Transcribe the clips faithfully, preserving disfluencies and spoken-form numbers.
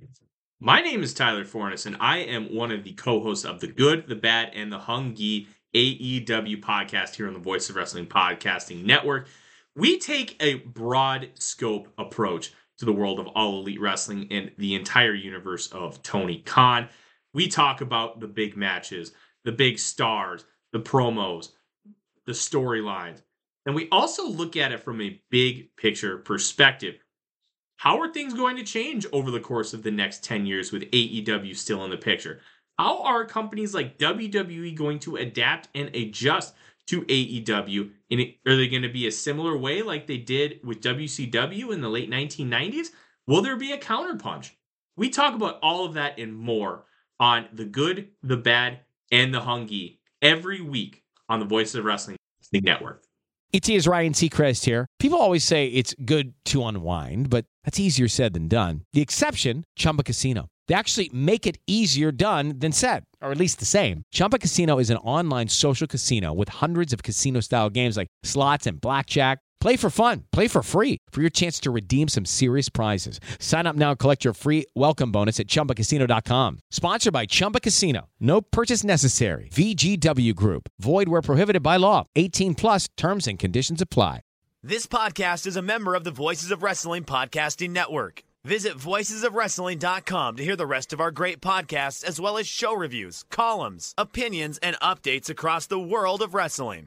My name is Tyler Fornes, and I am one of the co-hosts of the Good, the Bad, and the Hungy A E W podcast here on the Voice of Wrestling Podcasting Network. We take a broad scope approach to the world of All Elite Wrestling and the entire universe of Tony Khan. We talk about the big matches, the big stars, the promos, the storylines, and we also look at it from a big picture perspective. How are things going to change over the course of the next ten years with A E W still in the picture? How are companies like W W E going to adapt and adjust to A E W? And are they going to be a similar way like they did with W C W in the late nineteen nineties? Will there be a counterpunch? We talk about all of that and more on The Good, the Bad, and the Hungy every week on the Voice of Wrestling Network. It is Ryan Seacrest here. People always say it's good to unwind, but that's easier said than done. The exception, Chumba Casino. They actually make it easier done than said, or at least the same. Chumba Casino is an online social casino with hundreds of casino-style games like slots and blackjack. Play for fun. Play for free for your chance to redeem some serious prizes. Sign up now and collect your free welcome bonus at Chumba Casino dot com. Sponsored by Chumba Casino. No purchase necessary. V G W Group. Void where prohibited by law. eighteen plus terms and conditions apply. This podcast is a member of the Voices of Wrestling Podcasting Network. Visit voices of wrestling dot com to hear the rest of our great podcasts, as well as show reviews, columns, opinions, and updates across the world of wrestling.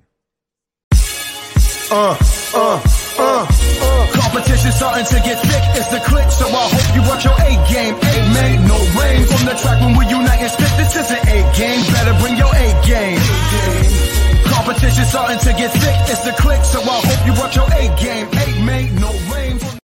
Uh, uh, uh, uh. Competition starting to get thick, it's the click, so I hope you watch your A-game. Amen, no rain from the track when we unite and spit. This is an A-game, better bring your A-game. Competition starting to get thick, it's the click, so I hope you watch your A-game. Amen, no rain from...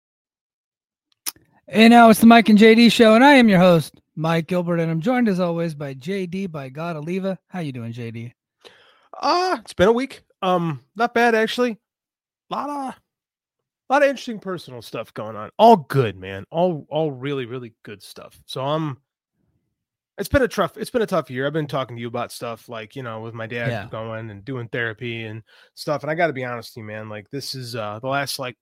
And now it's the Mike and J D show, and I am your host, Mike Gilbert, and I'm joined as always by J D, by God Oliva. How you doing, J D? Uh, it's been a week. Um, not bad actually. A lot of, lot of interesting personal stuff going on. All good, man. All, all really, really good stuff. So um, it's been a tough, it's been a tough year. I've been talking to you about stuff like, you know, with my dad Yeah. going and doing therapy and stuff. And I got to be honest with you, man. Like this is uh the last like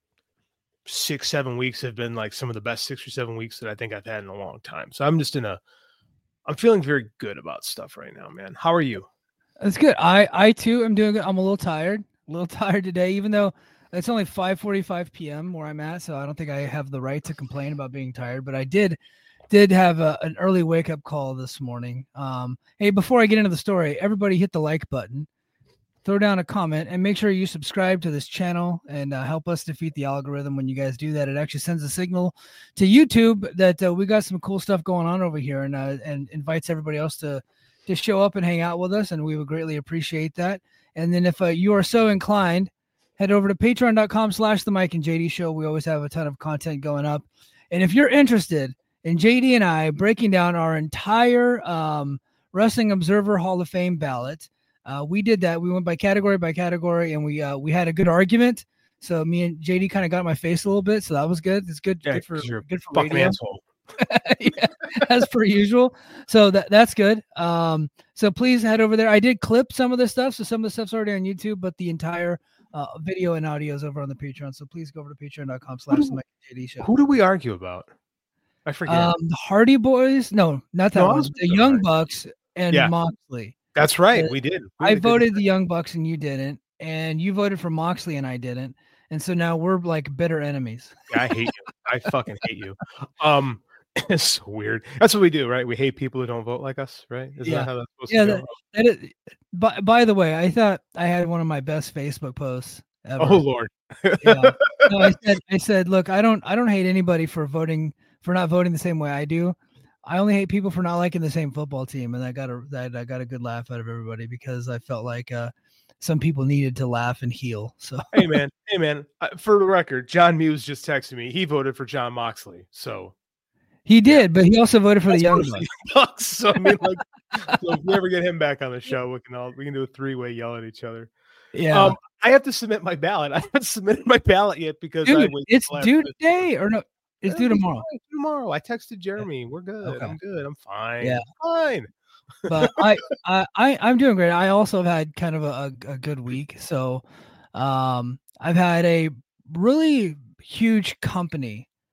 six, seven weeks have been like some of the best six or seven weeks that I think I've had in a long time. So I'm just in a, I'm feeling very good about stuff right now, man. How are you? That's good. I, I too am doing good. I'm a little tired, a little tired today, even though it's only five forty-five p.m. where I'm at. So I don't think I have the right to complain about being tired, but I did, did have a, an early wake up call this morning. Um, Hey, before I get into the story, everybody hit the like button, throw down a comment, and make sure you subscribe to this channel and uh, help us defeat the algorithm. When you guys do that, it actually sends a signal to YouTube that uh, we got some cool stuff going on over here, and uh, and invites everybody else to to show up and hang out with us, and we would greatly appreciate that. And then if uh, you are so inclined, head over to patreon dot com slash the Mike and J D show. We always have a ton of content going up. And if you're interested in J D and I breaking down our entire um, Wrestling Observer Hall of Fame ballot, uh, we did that. We went by category by category, and we uh, we had a good argument. So me and J D kind of got in my face a little bit, so that was good. It's good, Yeah, good for you're good for fucking radio. asshole. Yeah, as per usual. So that that's good. Um, so please head over there. I did clip some of this stuff, so some of the stuff's already on YouTube, but the entire uh, video and audio is over on the Patreon. So please go over to patreon dot com slash the Mike and J D show. Who do we argue about? I forget. Um, the Hardy Boys, no, not that No, I one. was The with Young Hardy. Bucks and Yeah. Moxley. That's right. uh, We did. We I did. voted the Young Bucks and you didn't, and you voted for Moxley and I didn't, and so now we're like bitter enemies. I hate you. I fucking hate you. Um, it's so weird. That's what we do, right? We hate people who don't vote like us, right? Is Yeah. that how that's supposed Yeah, to go? that, that is, by, by the way, I thought I had one of my best Facebook posts ever. Oh Lord. Yeah. No, I said, I said, look, I don't, I don't hate anybody for voting, for not voting the same way I do. I only hate people for not liking the same football team, and I got a, that I got a good laugh out of everybody because I felt like uh, some people needed to laugh and heal. So Hey man, hey man. Uh, for the record, John Muse just texted me. He voted for John Moxley. So he did, but he also voted for the Young That's Bucks. Bucks. So I mean, like, so if we ever get him back on the show, we can all we can do a three way yell at each other. Yeah, Um, I have to submit my ballot. I haven't submitted my ballot yet because I dude, waited it's till due after this. today or no? It's due Yeah, tomorrow. fine, Tomorrow. I texted Jeremy. We're good. Okay. I'm good. I'm fine. Yeah. Fine. But I, I, I, I'm doing great. I also have had kind of a, a, a good week. So, um, I've had a really huge company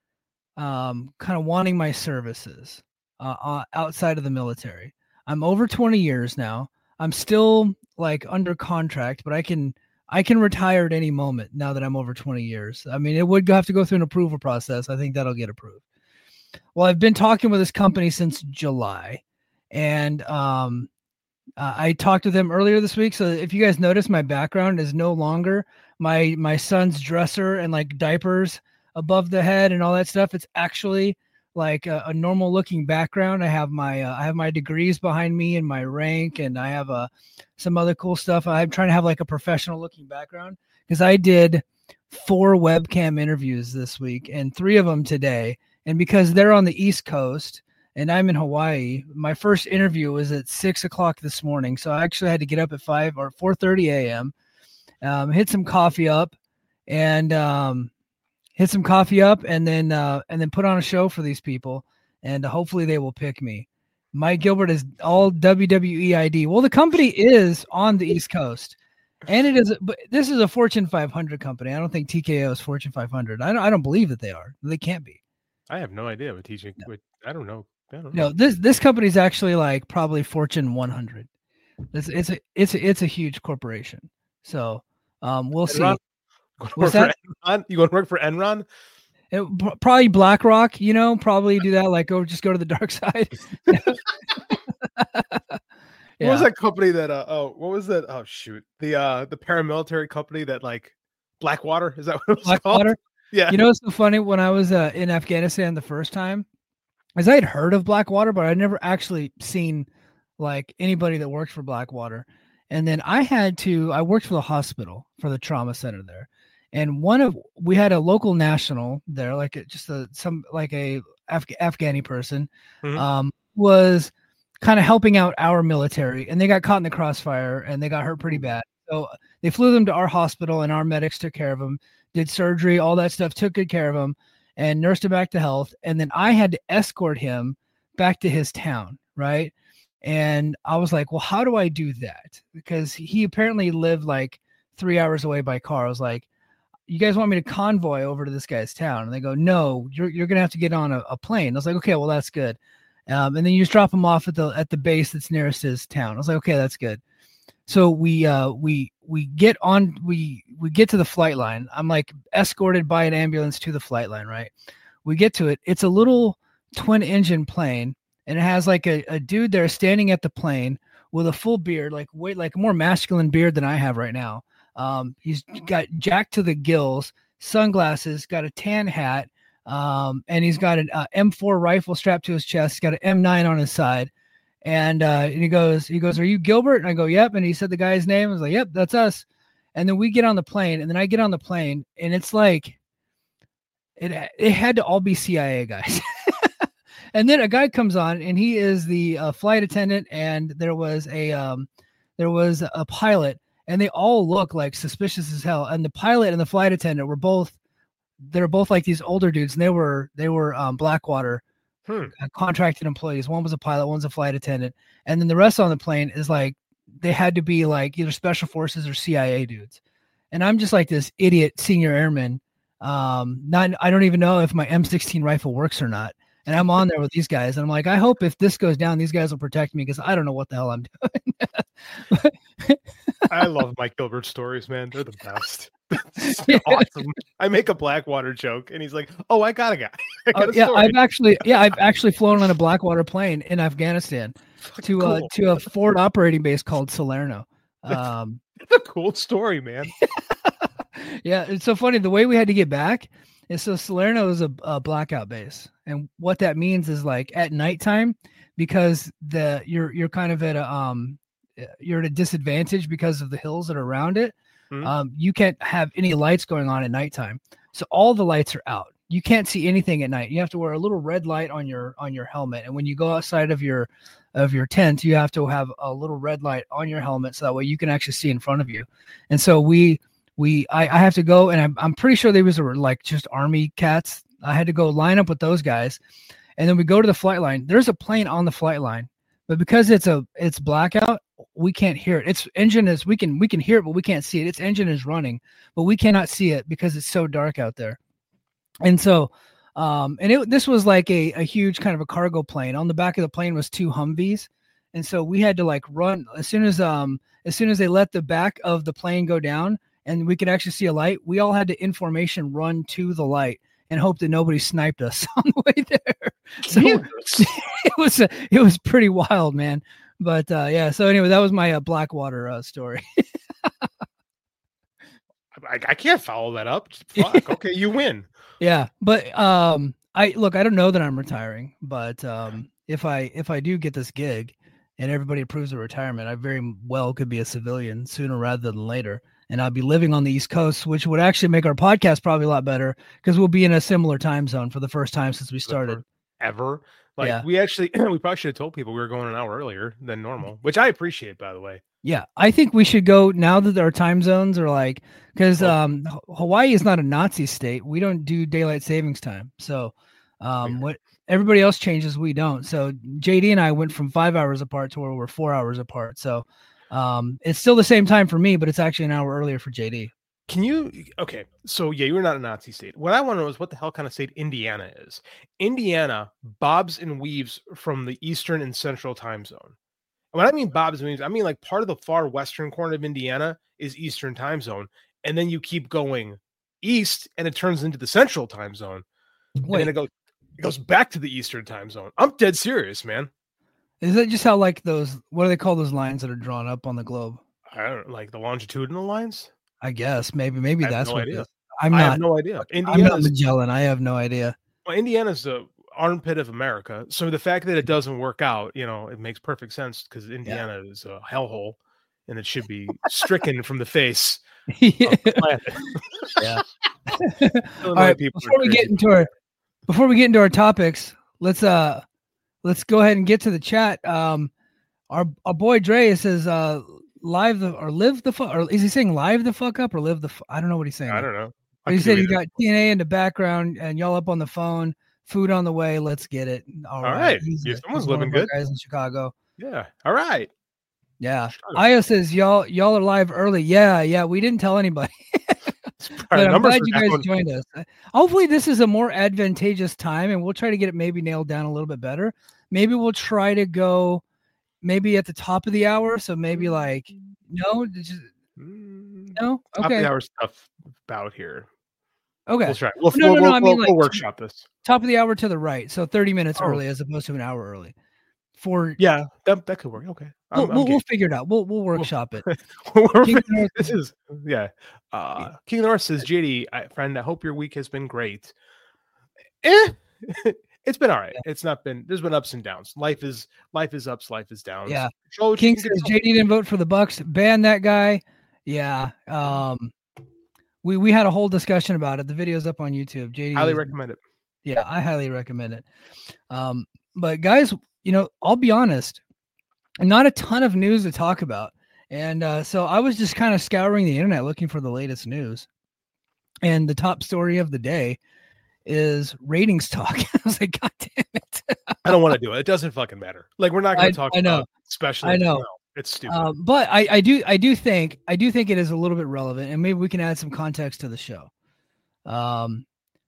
um, kind of wanting my services uh, uh, outside of the military. I'm over twenty years now. I'm still like under contract, but I can I can retire at any moment now that I'm over twenty years. I mean, it would have to go through an approval process. I think that'll get approved. Well, I've been talking with this company since July, and um, uh, I talked to them earlier this week. So if you guys notice, my background is no longer my my son's dresser and like diapers above the head and all that stuff. It's actually like a, a normal looking background. I have my uh, I have my degrees behind me and my rank, and I have uh, some other cool stuff. I'm trying to have like a professional looking background because I did four webcam interviews this week and three of them today. And because they're on the East Coast and I'm in Hawaii, my first interview was at six o'clock this morning. So I actually had to get up at five or four thirty a.m., um, hit some coffee up and um, hit some coffee up and then uh, and then put on a show for these people. And hopefully they will pick me. Mike Gilbert is all W W E I D. Well, the company is on the East Coast. And it is, but this is a Fortune five hundred company. I don't think T K O is Fortune five hundred. I don't, I don't believe that they are. They can't be. I have no idea what teaching. No. What, I don't know. I don't know. No, this this company is actually like probably Fortune one hundred. It's it's a it's a, it's a huge corporation. So um, we'll Enron? see. What's that? Enron? You going to work for Enron? It, probably BlackRock. You know, probably do that. Like, go just go to the dark side. Yeah. What was that company that? Uh, oh, what was that? Oh, shoot, the uh, the paramilitary company that like Blackwater. Is that what it was Blackwater? Called? Yeah. You know, it's so funny. When I was uh, in Afghanistan the first time, as I had heard of Blackwater, but I'd never actually seen like anybody that worked for Blackwater. And then I had to. I worked for the hospital for the trauma center there, and one of we had a local national there, like a, just a some like a Af- Afghani person, mm-hmm. um, was kind of helping out our military, and they got caught in the crossfire and they got hurt pretty bad. So they flew them to our hospital and our medics took care of them, did surgery, all that stuff, took good care of him and nursed him back to health. And then I had to escort him back to his town. Right. And I was like, well, how do I do that? Because he apparently lived like three hours away by car. I was like, you guys want me to convoy over to this guy's town? And they go, no, you're, you're going to have to get on a, a plane. I was like, okay, well, that's good. Um, and then you just drop him off at the at the base that's nearest his town. I was like, okay, that's good. So we uh, we we get on we we get to the flight line. I'm like escorted by an ambulance to the flight line. Right, we get to it. It's a little twin engine plane, and it has like a, a dude there standing at the plane with a full beard, like way like a more masculine beard than I have right now. Um, he's got jacked to the gills, sunglasses, got a tan hat. Um, and he's got an uh, M four rifle strapped to his chest. He's got an M nine on his side. And, uh, and he goes, he goes, are you Gilbert? And I go, yep. And he said the guy's name. I was like, yep, that's us. And then we get on the plane and then I get on the plane and it's like, it, it had to all be C I A guys. And then a guy comes on and he is the uh, flight attendant. And there was a, um, there was a pilot and they all look like suspicious as hell. And the pilot and the flight attendant were both, they're both like these older dudes, and they were they were um, Blackwater hmm. contracted employees. One was a pilot, one's a flight attendant, and then the rest on the plane is like they had to be like either special forces or C I A dudes. And I'm just like this idiot senior airman. Um, not I don't even know if my M sixteen rifle works or not. And I'm on there with these guys, and I'm like, I hope if this goes down, these guys will protect me because I don't know what the hell I'm doing. I love Mike Gilbert stories, man. They're the best. So awesome. I make a Blackwater joke and he's like, oh, I got a guy. I got oh, a yeah, story. I've actually yeah, I've actually flown on a Blackwater plane in Afghanistan to cool. uh to a forward operating base called Salerno. Um It's a cool story, man. Yeah, it's so funny. The way we had to get back is so Salerno is a, a blackout base. And what that means is like at nighttime, because the you're you're kind of at a um you're at a disadvantage because of the hills that are around it. Mm-hmm. Um, you can't have any lights going on at nighttime. So all the lights are out. You can't see anything at night. You have to wear a little red light on your on your helmet. And when you go outside of your of your tent, you have to have a little red light on your helmet so that way you can actually see in front of you. And so we we I, I have to go, and I'm I'm pretty sure they was like just army cats. I had to go line up with those guys, and then we go to the flight line. There's a plane on the flight line, but because it's a it's blackout, we can't hear it. Its engine is we can we can hear it, but we can't see it. Its engine is running, but we cannot see it because it's so dark out there. And so Um, and it, this was like a, a huge kind of a cargo plane. On the back of the plane was two Humvees. And so we had to like run as soon as, um, as soon as they let the back of the plane go down and we could actually see a light, we all had to in formation run to the light and hope that nobody sniped us on the way there. So it was, a, it was pretty wild, man. But uh, yeah, so anyway, that was my uh, Blackwater uh, story. I, I can't follow that up. Fuck. Okay, you win. Yeah, but um, I look. I don't know that I'm retiring, but um, if I if I do get this gig, and everybody approves of retirement, I very well could be a civilian sooner rather than later, and I'll be living on the East Coast, which would actually make our podcast probably a lot better because we'll be in a similar time zone for the first time since we started. Ever. Like yeah. we actually, we probably should have told people we were going an hour earlier than normal, which I appreciate, by the way. Yeah, I think we should go now that our time zones are like, because um, Hawaii is not a Nazi state. We don't do daylight savings time. So um, what everybody else changes, we don't. So J D and I went from five hours apart to where we're four hours apart. So um, it's still the same time for me, but it's actually an hour earlier for J D. Can you, okay, so yeah, you're not a Nazi state. What I want to know is what the hell kind of state Indiana is. Indiana bobs and weaves from the Eastern and Central time zone. And when I mean bobs and weaves, I mean like part of the far western corner of Indiana is Eastern time zone. And then you keep going east and it turns into the Central time zone. Wait. And then it goes, it goes back to the Eastern time zone. I'm dead serious, man. Is that just how like those, what do they call those lines that are drawn up on the globe? I don't know, like the longitudinal lines? I guess maybe maybe that's no what idea. it is. I'm I not. have no idea. I'm not Magellan. I have no idea. Well, Indiana's the armpit of America, so the fact that it doesn't work out, you know, it makes perfect sense because Indiana yeah. is a hellhole, and it should be stricken from the face. yeah. Of the planet. yeah. All right. Before we get into our before we get into our topics, let's uh let's go ahead and get to the chat. Um, our our boy Dre says uh. Live the or live the fuck or is he saying live the fuck up or live the fu- I don't know what he's saying. I don't know. He said he got T N A in the background and y'all up on the phone. Food on the way. Let's get it. All, all right. right. Yeah, someone's living good. Guys in Chicago. Yeah. All right. Yeah. Io says y'all y'all are live early. Yeah. Yeah. We didn't tell anybody. But I'm glad you guys joined us. Hopefully this is a more advantageous time and we'll try to get it maybe nailed down a little bit better. Maybe we'll try to go. Maybe at the top of the hour, so maybe like no, just, no. Okay, top of the hour stuff about here. Okay, we'll try. We'll, no, we'll, no, no. We'll, I mean, we'll, like we'll workshop this. Top of the hour to the right, so thirty minutes oh. early as opposed to an hour early. For yeah, that, that could work. Okay, we'll, I'm, I'm we'll, we'll figure it out. We'll we'll workshop it. This is yeah. Uh, yeah. King of the North says, J D, I, friend, I hope your week has been great. Eh. It's been all right. Yeah. It's not been. There's been ups and downs. Life is life is ups. Life is downs. Yeah. So King says J D didn't vote for the Bucks. Ban that guy. Yeah. Um. We we had a whole discussion about it. The video's up on YouTube. J D highly recommend it. Yeah, I highly recommend it. Um. But guys, you know, I'll be honest. Not a ton of news to talk about, and uh, so I was just kind of scouring the internet looking for the latest news, and the top story of the day is ratings talk. I was like, God damn it. I don't want to do it. It doesn't fucking matter. Like we're not going to talk I know. about especially. I know. No, it's stupid. Um, but I, I do I do think I do think it is a little bit relevant and maybe we can add some context to the show. Um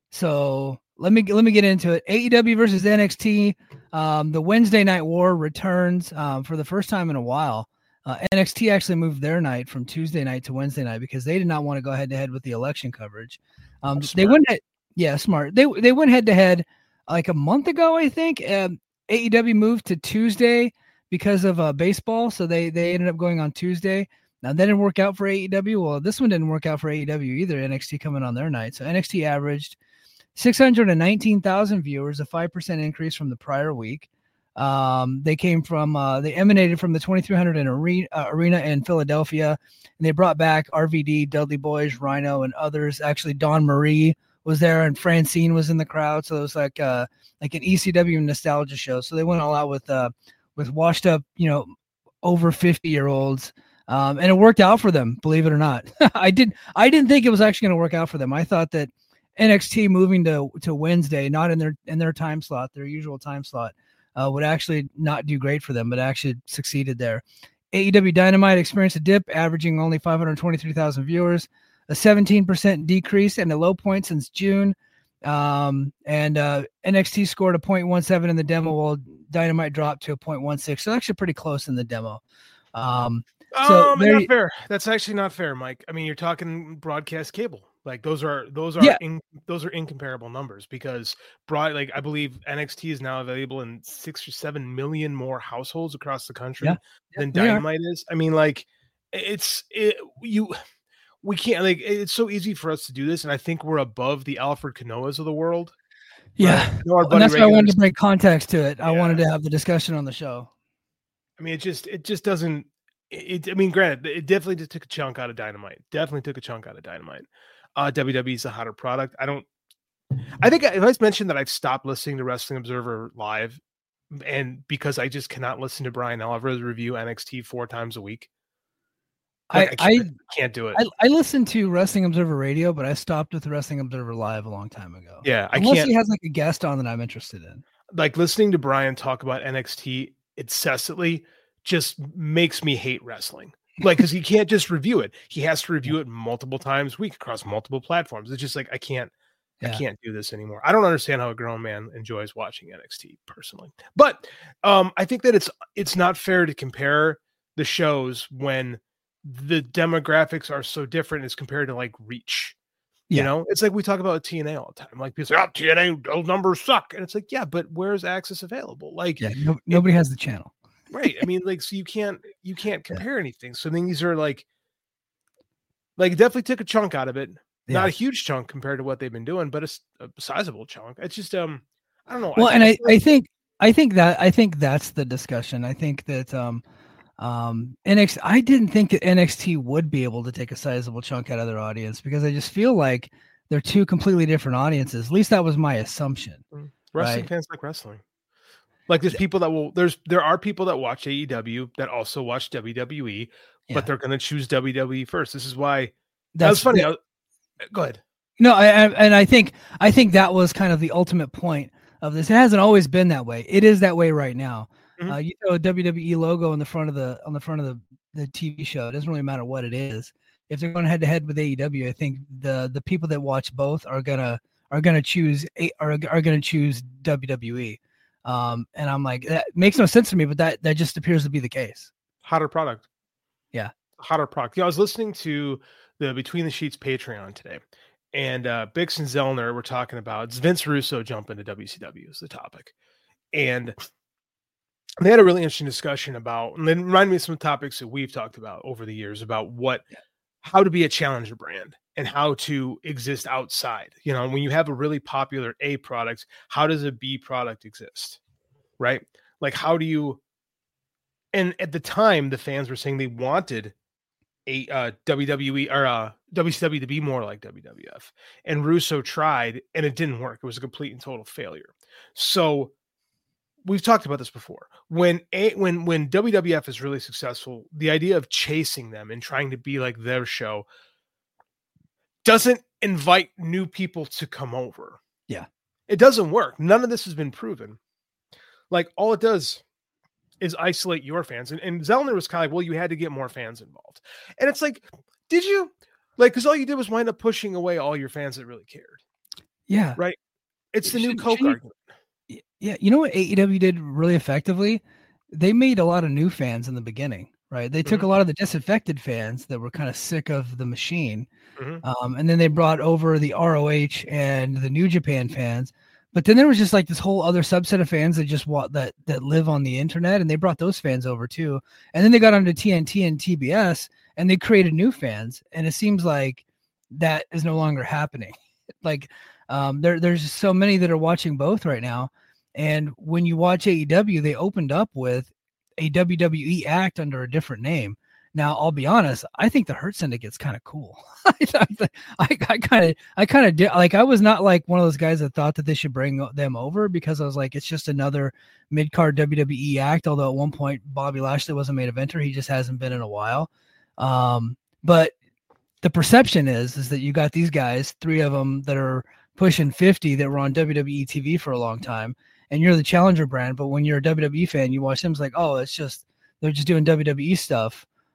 so let me let me get into it. A E W versus N X T. Um, the Wednesday Night War returns um, for the first time in a while. Uh, N X T actually moved their night from Tuesday night to Wednesday night because they did not want to go head to head with the election coverage. Um, they went Yeah, smart. They they went head to head like a month ago, I think. Um, A E W moved to Tuesday because of uh, baseball, so they they ended up going on Tuesday. Now that didn't work out for A E W. Well, this one didn't work out for A E W either. N X T coming on their night, so N X T averaged six hundred nineteen thousand viewers, a five percent increase from the prior week. Um, they came from uh, they emanated from the twenty-three hundred in arena, uh, arena in Philadelphia, and they brought back R V D, Dudley Boyz, Rhino, and others. Actually, Dawn Marie was there and Francine was in the crowd. So it was like uh like an E C W nostalgia show. So they went all out with uh with washed up, you know, over fifty year olds. Um, and it worked out for them, believe it or not. I did I didn't think it was actually going to work out for them. I thought that N X T moving to to Wednesday, not in their in their time slot, their usual time slot, uh, would actually not do great for them, but actually succeeded there. A E W Dynamite experienced a dip, averaging only five hundred twenty-three thousand viewers, a seventeen percent decrease and a low point since June. Um, and uh, N X T scored a point one seven in the demo, while Dynamite dropped to a point one six. So actually pretty close in the demo. Um, so um, there, not fair. That's actually not fair, Mike. I mean, you're talking broadcast cable. Like those are those are Yeah. in, those are incomparable numbers because broad like I believe N X T is now available in six or seven million more households across the country Yeah. than they are. Dynamite is. I mean, like it's it, you we can't like it's so easy for us to do this, and I think we're above the Alfred Canoas of the world. Yeah, I know our and buddy that's why I wanted Regulars- to bring context to it. I Yeah. wanted to have the discussion on the show. I mean, it just it just doesn't. It, I mean, granted, it definitely just took a chunk out of Dynamite. Definitely took a chunk out of Dynamite. Uh, W W E is a hotter product. I don't. I think if I mentioned that I've stopped listening to Wrestling Observer Live, and because I just cannot listen to Brian Alvarez review N X T four times a week. Like, I I, can't, I can't do it. I, I listened to Wrestling Observer Radio, but I stopped with Wrestling Observer Live a long time ago. yeah, I Unless can't. he has like a guest on that I'm interested in. Like listening to Brian talk about N X T incessantly just makes me hate wrestling. Like, because he can't just review it; he has to review it multiple times a week across multiple platforms. It's just like I can't, Yeah. I can't do this anymore. I don't understand how a grown man enjoys watching N X T personally, but um, I think that it's it's not fair to compare the shows when the demographics are so different as compared to like Reach. You Yeah. know, it's like we talk about T N A all the time. Like people say, "Oh, T N A those numbers suck," and it's like, yeah, but where's Access available? Like, Yeah, no, nobody has the channel. right? I mean, like, so you can't you can't compare anything. So these are like, like it definitely took a chunk out of it. Yeah. Not a huge chunk compared to what they've been doing, but it's a sizable chunk. It's just um, I don't know. Well, I, and I, feel I like- think I think that I think that's the discussion. I think that um um N X T I didn't think that N X T would be able to take a sizable chunk out of their audience because I just feel like they're two completely different audiences. At least that was my assumption. wrestling right. fans like wrestling. Like there's people that will there's there are people that watch A E W that also watch W W E, Yeah. but they're going to choose W W E first. This is why. That That's was funny. the- I was- go ahead. No, I, I and I think I think that was kind of the ultimate point of this. It hasn't always been that way. It is that way right now. Mhm. Uh, you throw a W W E logo on the front of the on the front of the, the T V show. It doesn't really matter what it is. If they're going head to head with A E W, I think the the people that watch both are gonna are gonna choose a, are are gonna choose W W E. Um, and I'm like, that makes no sense to me, but that that just appears to be the case. Hotter product. Yeah. Hotter product. Yeah, I was listening to the Between the Sheets Patreon today, and uh, Bix and Zellner were talking about it's Vince Russo jumping to W C W is the topic. And they had a really interesting discussion about, and then reminded me of some topics that we've talked about over the years about what, how to be a challenger brand and how to exist outside. You know, when you have a really popular A product, how does a B product exist? Right? Like, how do you, and at the time, the fans were saying they wanted a uh, W W E or uh, W C W to be more like W W F, and Russo tried, and it didn't work. It was a complete and total failure. So we've talked about this before. When a when when W W F is really successful, the idea of chasing them and trying to be like their show doesn't invite new people to come over. Yeah. It doesn't work. None of this has been proven. Like, all it does is isolate your fans. And, and Zellner was kind of like, well, you had to get more fans involved. And it's like, did you? Like, because all you did was wind up pushing away all your fans that really cared. Yeah. Right. It's the new Should- Coke should you- argument. Y- Yeah, you know what A E W did really effectively? They made a lot of new fans in the beginning, right? They took Mhm. a lot of the disaffected fans that were kind of sick of the machine, Mhm. um, and then they brought over the R O H and the New Japan fans. But then there was just like this whole other subset of fans that just want that that live on the internet, and they brought those fans over too. And then they got onto T N T and T B S, and they created new fans. And it seems like that is no longer happening. Like um, there, there's just so many that are watching both right now. And when you watch A E W, they opened up with a W W E act under a different name. Now, I'll be honest, I think the Hurt Syndicate's kind of cool. I I kind of, I kind of did like, I was not like one of those guys that thought that they should bring them over because I was like, it's just another mid card W W E act. Although at one point Bobby Lashley was a main eventer, he just hasn't been in a while. Um, but the perception is, is that you got these guys, three of them that are pushing fifty that were on W W E T V for a long time. And you're the challenger brand, but when you're a W W E fan, you watch them, it's like, oh, it's just, they're just doing W W E stuff.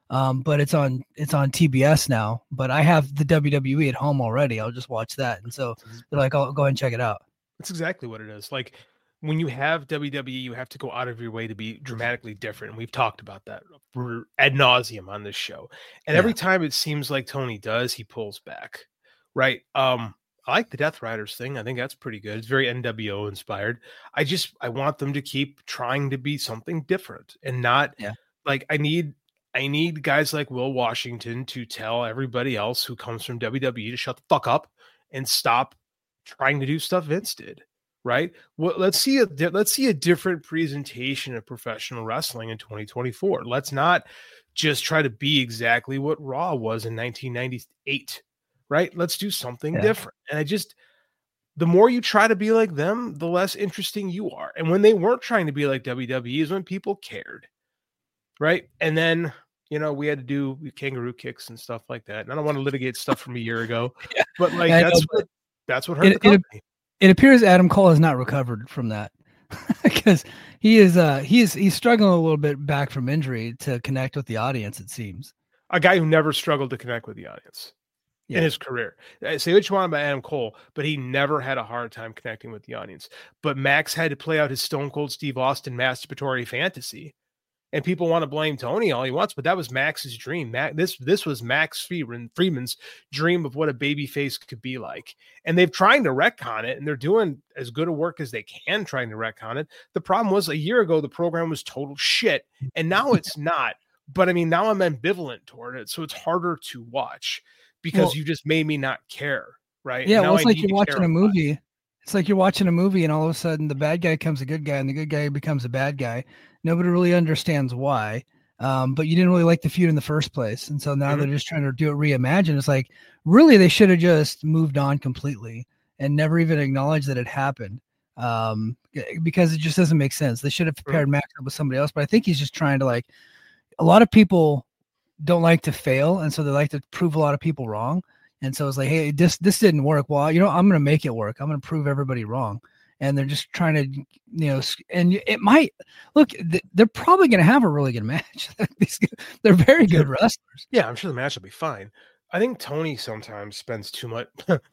Um, but it's on it's on T B S now. But I have the W W E at home already. I'll just watch that. And so they're like, I'll go ahead and check it out. That's exactly what it is. Like when you have W W E, you have to go out of your way to be dramatically different. And we've talked about that ad nauseum on this show. And Yeah. every time it seems like Tony does, he pulls back. Right. Um, I like the Death Riders thing. I think that's pretty good. It's very N W O inspired. I just I want them to keep trying to be something different and not Yeah. like I need I need guys like Will Washington to tell everybody else who comes from W W E to shut the fuck up and stop trying to do stuff Vince did. Right? Well, let's see a let's see a different presentation of professional wrestling in twenty twenty-four. Let's not just try to be exactly what Raw was in nineteen ninety-eight. Right? Let's do something Yeah. different. And I just the more you try to be like them, the less interesting you are. And when they weren't trying to be like W W E is when people cared. Right. And then, you know, we had to do kangaroo kicks and stuff like that. And I don't want to litigate stuff from a year ago, Yeah. but like I that's know, what that's what hurt it- the it- company. It appears Adam Cole has not recovered from that because he is uh he is he's struggling a little bit back from injury to connect with the audience, it seems. A guy who never struggled to connect with the audience Yeah. in his career. I say what you want about Adam Cole, but he never had a hard time connecting with the audience. But Max had to play out his Stone Cold Steve Austin masturbatory fantasy. And people want to blame Tony all he wants, but that was Max's dream. Max, this this was Max Friedman, Friedman's dream of what a babyface could be like. And they've trying to retcon it, and they're doing as good a work as they can trying to retcon it. The problem was a year ago, the program was total shit, and now it's not. But I mean, now I'm ambivalent toward it, so it's harder to watch because Well- you just made me not care, right? Yeah, Now well, it's I like need you're to watching care a lot. movie. It's like you're watching a movie, and all of a sudden, the bad guy becomes a good guy, and the good guy becomes a bad guy. Nobody really understands why, um, but you didn't really like the feud in the first place, and so now Mhm. they're just trying to do it reimagined. It's like really they should have just moved on completely and never even acknowledged that it happened, um, g- because it just doesn't make sense. They should have paired Max up with somebody else, but I think he's just trying to like. A lot of people don't like to fail, and so they like to prove a lot of people wrong. And so it's like, hey, this this didn't work. Well, you know, I'm gonna make it work. I'm gonna prove everybody wrong. And they're just trying to, you know, s- and y- it might look. th- They're probably gonna have a really good match. These g- they're very good wrestlers. Yeah, I'm sure the match will be fine. I think Tony sometimes spends too much.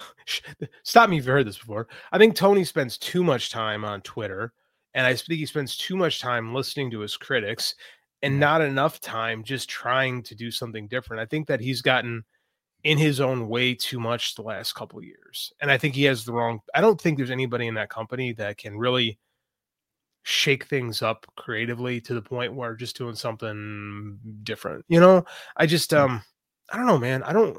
Stop me if you heard this before. I think Tony spends too much time on Twitter, and I think he spends too much time listening to his critics and Yeah. not enough time just trying to do something different. I think that he's gotten in his own way too much the last couple of years. And I think he has the wrong. I don't think there's anybody in that company that can really shake things up creatively to the point where just doing something different. You know, I just um I don't know, man. I don't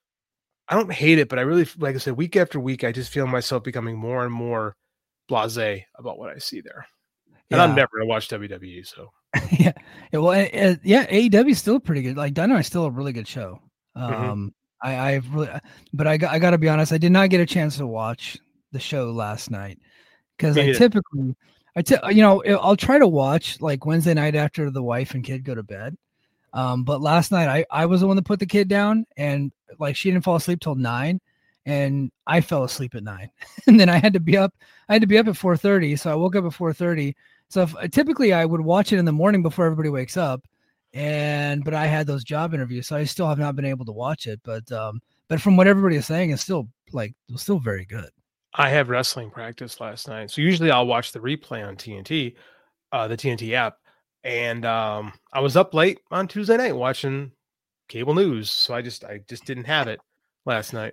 I don't hate it, but I really like I said, week after week, I just feel myself becoming more and more blasé about what I see there. And I'm Yeah. never gonna watch W W E, so yeah. Yeah, well, uh, uh, yeah, A E W is still pretty good. Like Dynamite's still a really good show. Mhm. Um, I, I've really, but I, got- I got to be honest, I did not get a chance to watch the show last night because Me I neither. typically, I t- you know, I'll try to watch like Wednesday night after the wife and kid go to bed. Um, but last night I, I was the one that put the kid down, and like she didn't fall asleep till nine, and I fell asleep at nine, and then I had to be up. I had to be up at four thirty, so I woke up at four thirty. So if, typically I would watch it in the morning before everybody wakes up, and but I had those job interviews, so I still have not been able to watch it. But um, but from what everybody is saying, it's still like it was still very good. I have wrestling practice last night. So usually I'll watch the replay on T N T, uh, the T N T app. And um, I was up late on Tuesday night watching cable news. So I just I just didn't have it last night.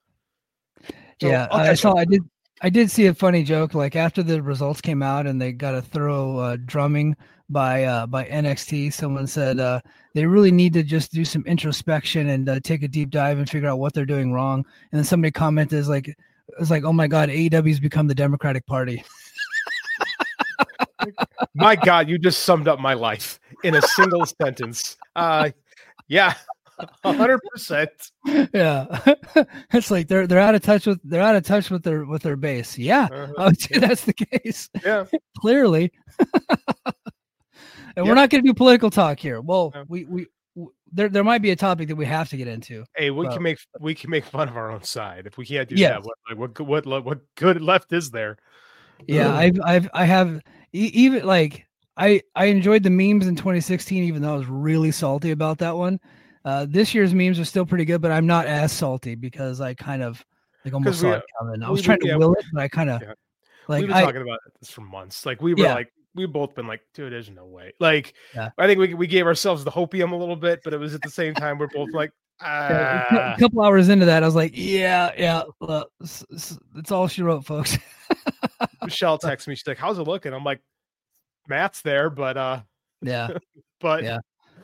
So yeah, I'll I catch saw. up. I did. I did see a funny joke. Like after the results came out and they got a thorough uh, drumming by uh, by N X T, someone said uh, they really need to just do some introspection and uh, take a deep dive and figure out what they're doing wrong. And then somebody commented is like, "It's like, oh my God, A E W's become the Democratic Party." My God, you just summed up my life in a single sentence. Uh, yeah, a hundred percent. Yeah, it's like they're they're out of touch with they're out of touch with their with their base. Yeah, Uh-huh. I would say that's the case. Yeah, Clearly. And we're Yep. not going to do political talk here. Well, No. we, we w- there there might be a topic that we have to get into. hey, we Well- can make we can make fun of our own side if we can't do Yes. that. What like, what good- what what what good left is there? Yeah, Ugh. I've I've I have e- even like I I enjoyed the memes in twenty sixteen, even though I was really salty about that one. Uh, this year's memes are still pretty good, but I'm not as salty because I kind of like almost we, saw it coming. I we, was trying to yeah, will it, but I kind of yeah. like we've been I, talking about this for months. Like we were Yeah. like we've both been like, dude, there's no way. Like Yeah. I think we we gave ourselves the hopium a little bit, but it was at the same time we're both like, yeah, ah. a couple hours into that, I was like, yeah, yeah, well, s- s- that's all she wrote, folks. Michelle texts me, she's like, how's it looking? I'm like, Matt's there, but uh Yeah, but yeah.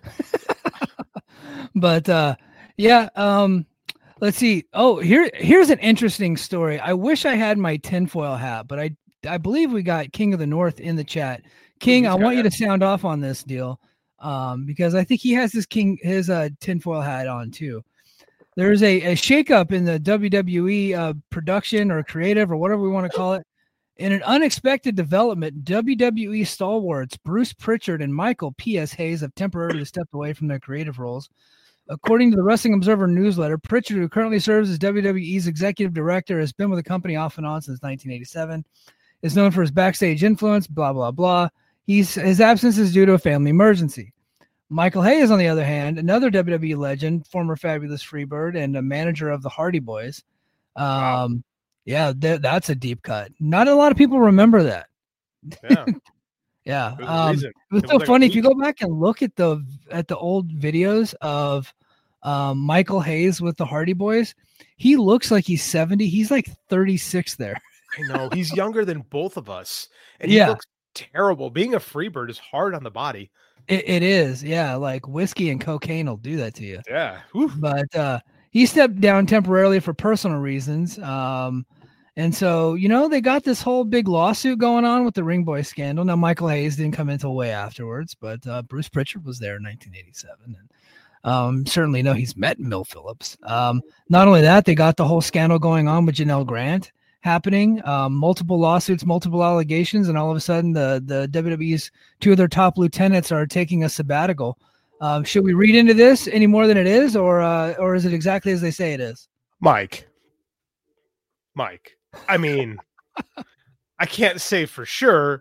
But uh yeah, um let's see. Oh, here here's an interesting story. I wish I had my tinfoil hat, but I I believe we got King of the North in the chat. King, he's I got want you it. to sound off on this deal. Um, because I think he has his king his uh tinfoil hat on too. There's a, a shakeup in the W W E uh, production or creative or whatever we want to call it. In an unexpected development, W W E stalwarts Bruce Pritchard and Michael P S. Hayes have temporarily stepped away from their creative roles. According to the Wrestling Observer newsletter, Pritchard, who currently serves as W W E's executive director, has been with the company off and on since nineteen eighty-seven, is known for his backstage influence, blah, blah, blah. He's, his absence is due to a family emergency. Michael Hayes, on the other hand, another W W E legend, former Fabulous Freebird, and a manager of the Hardy Boys. Um, Wow. Yeah, th- that's a deep cut. Not a lot of people remember that. yeah. Yeah. There's a Um, reason. it was It so was like a funny. If you week. go back and look at the at the old videos of um, Michael Hayes with the Hardy Boys, he looks like he's seventy. He's like thirty-six there. I know he's younger than both of us, and Yeah. he looks terrible. Being a Freebird is hard on the body. It, it is. Yeah. Like whiskey and cocaine will do that to you. Yeah. Whew. But uh, he stepped down temporarily for personal reasons. Um, and so, you know, they got this whole big lawsuit going on with the Ring Boy scandal. Now, Michael Hayes didn't come until way afterwards, but uh, Bruce Pritchard was there in nineteen eighty-seven. And um, certainly know he's met Mill Phillips. Um, not only that, they got the whole scandal going on with Janelle Grant happening, um, multiple lawsuits, multiple allegations, and all of a sudden the, the W W E's two of their top lieutenants are taking a sabbatical. Um, should we read into this any more than it is, or uh, or is it exactly as they say it is? Mike. Mike. I mean, I can't say for sure,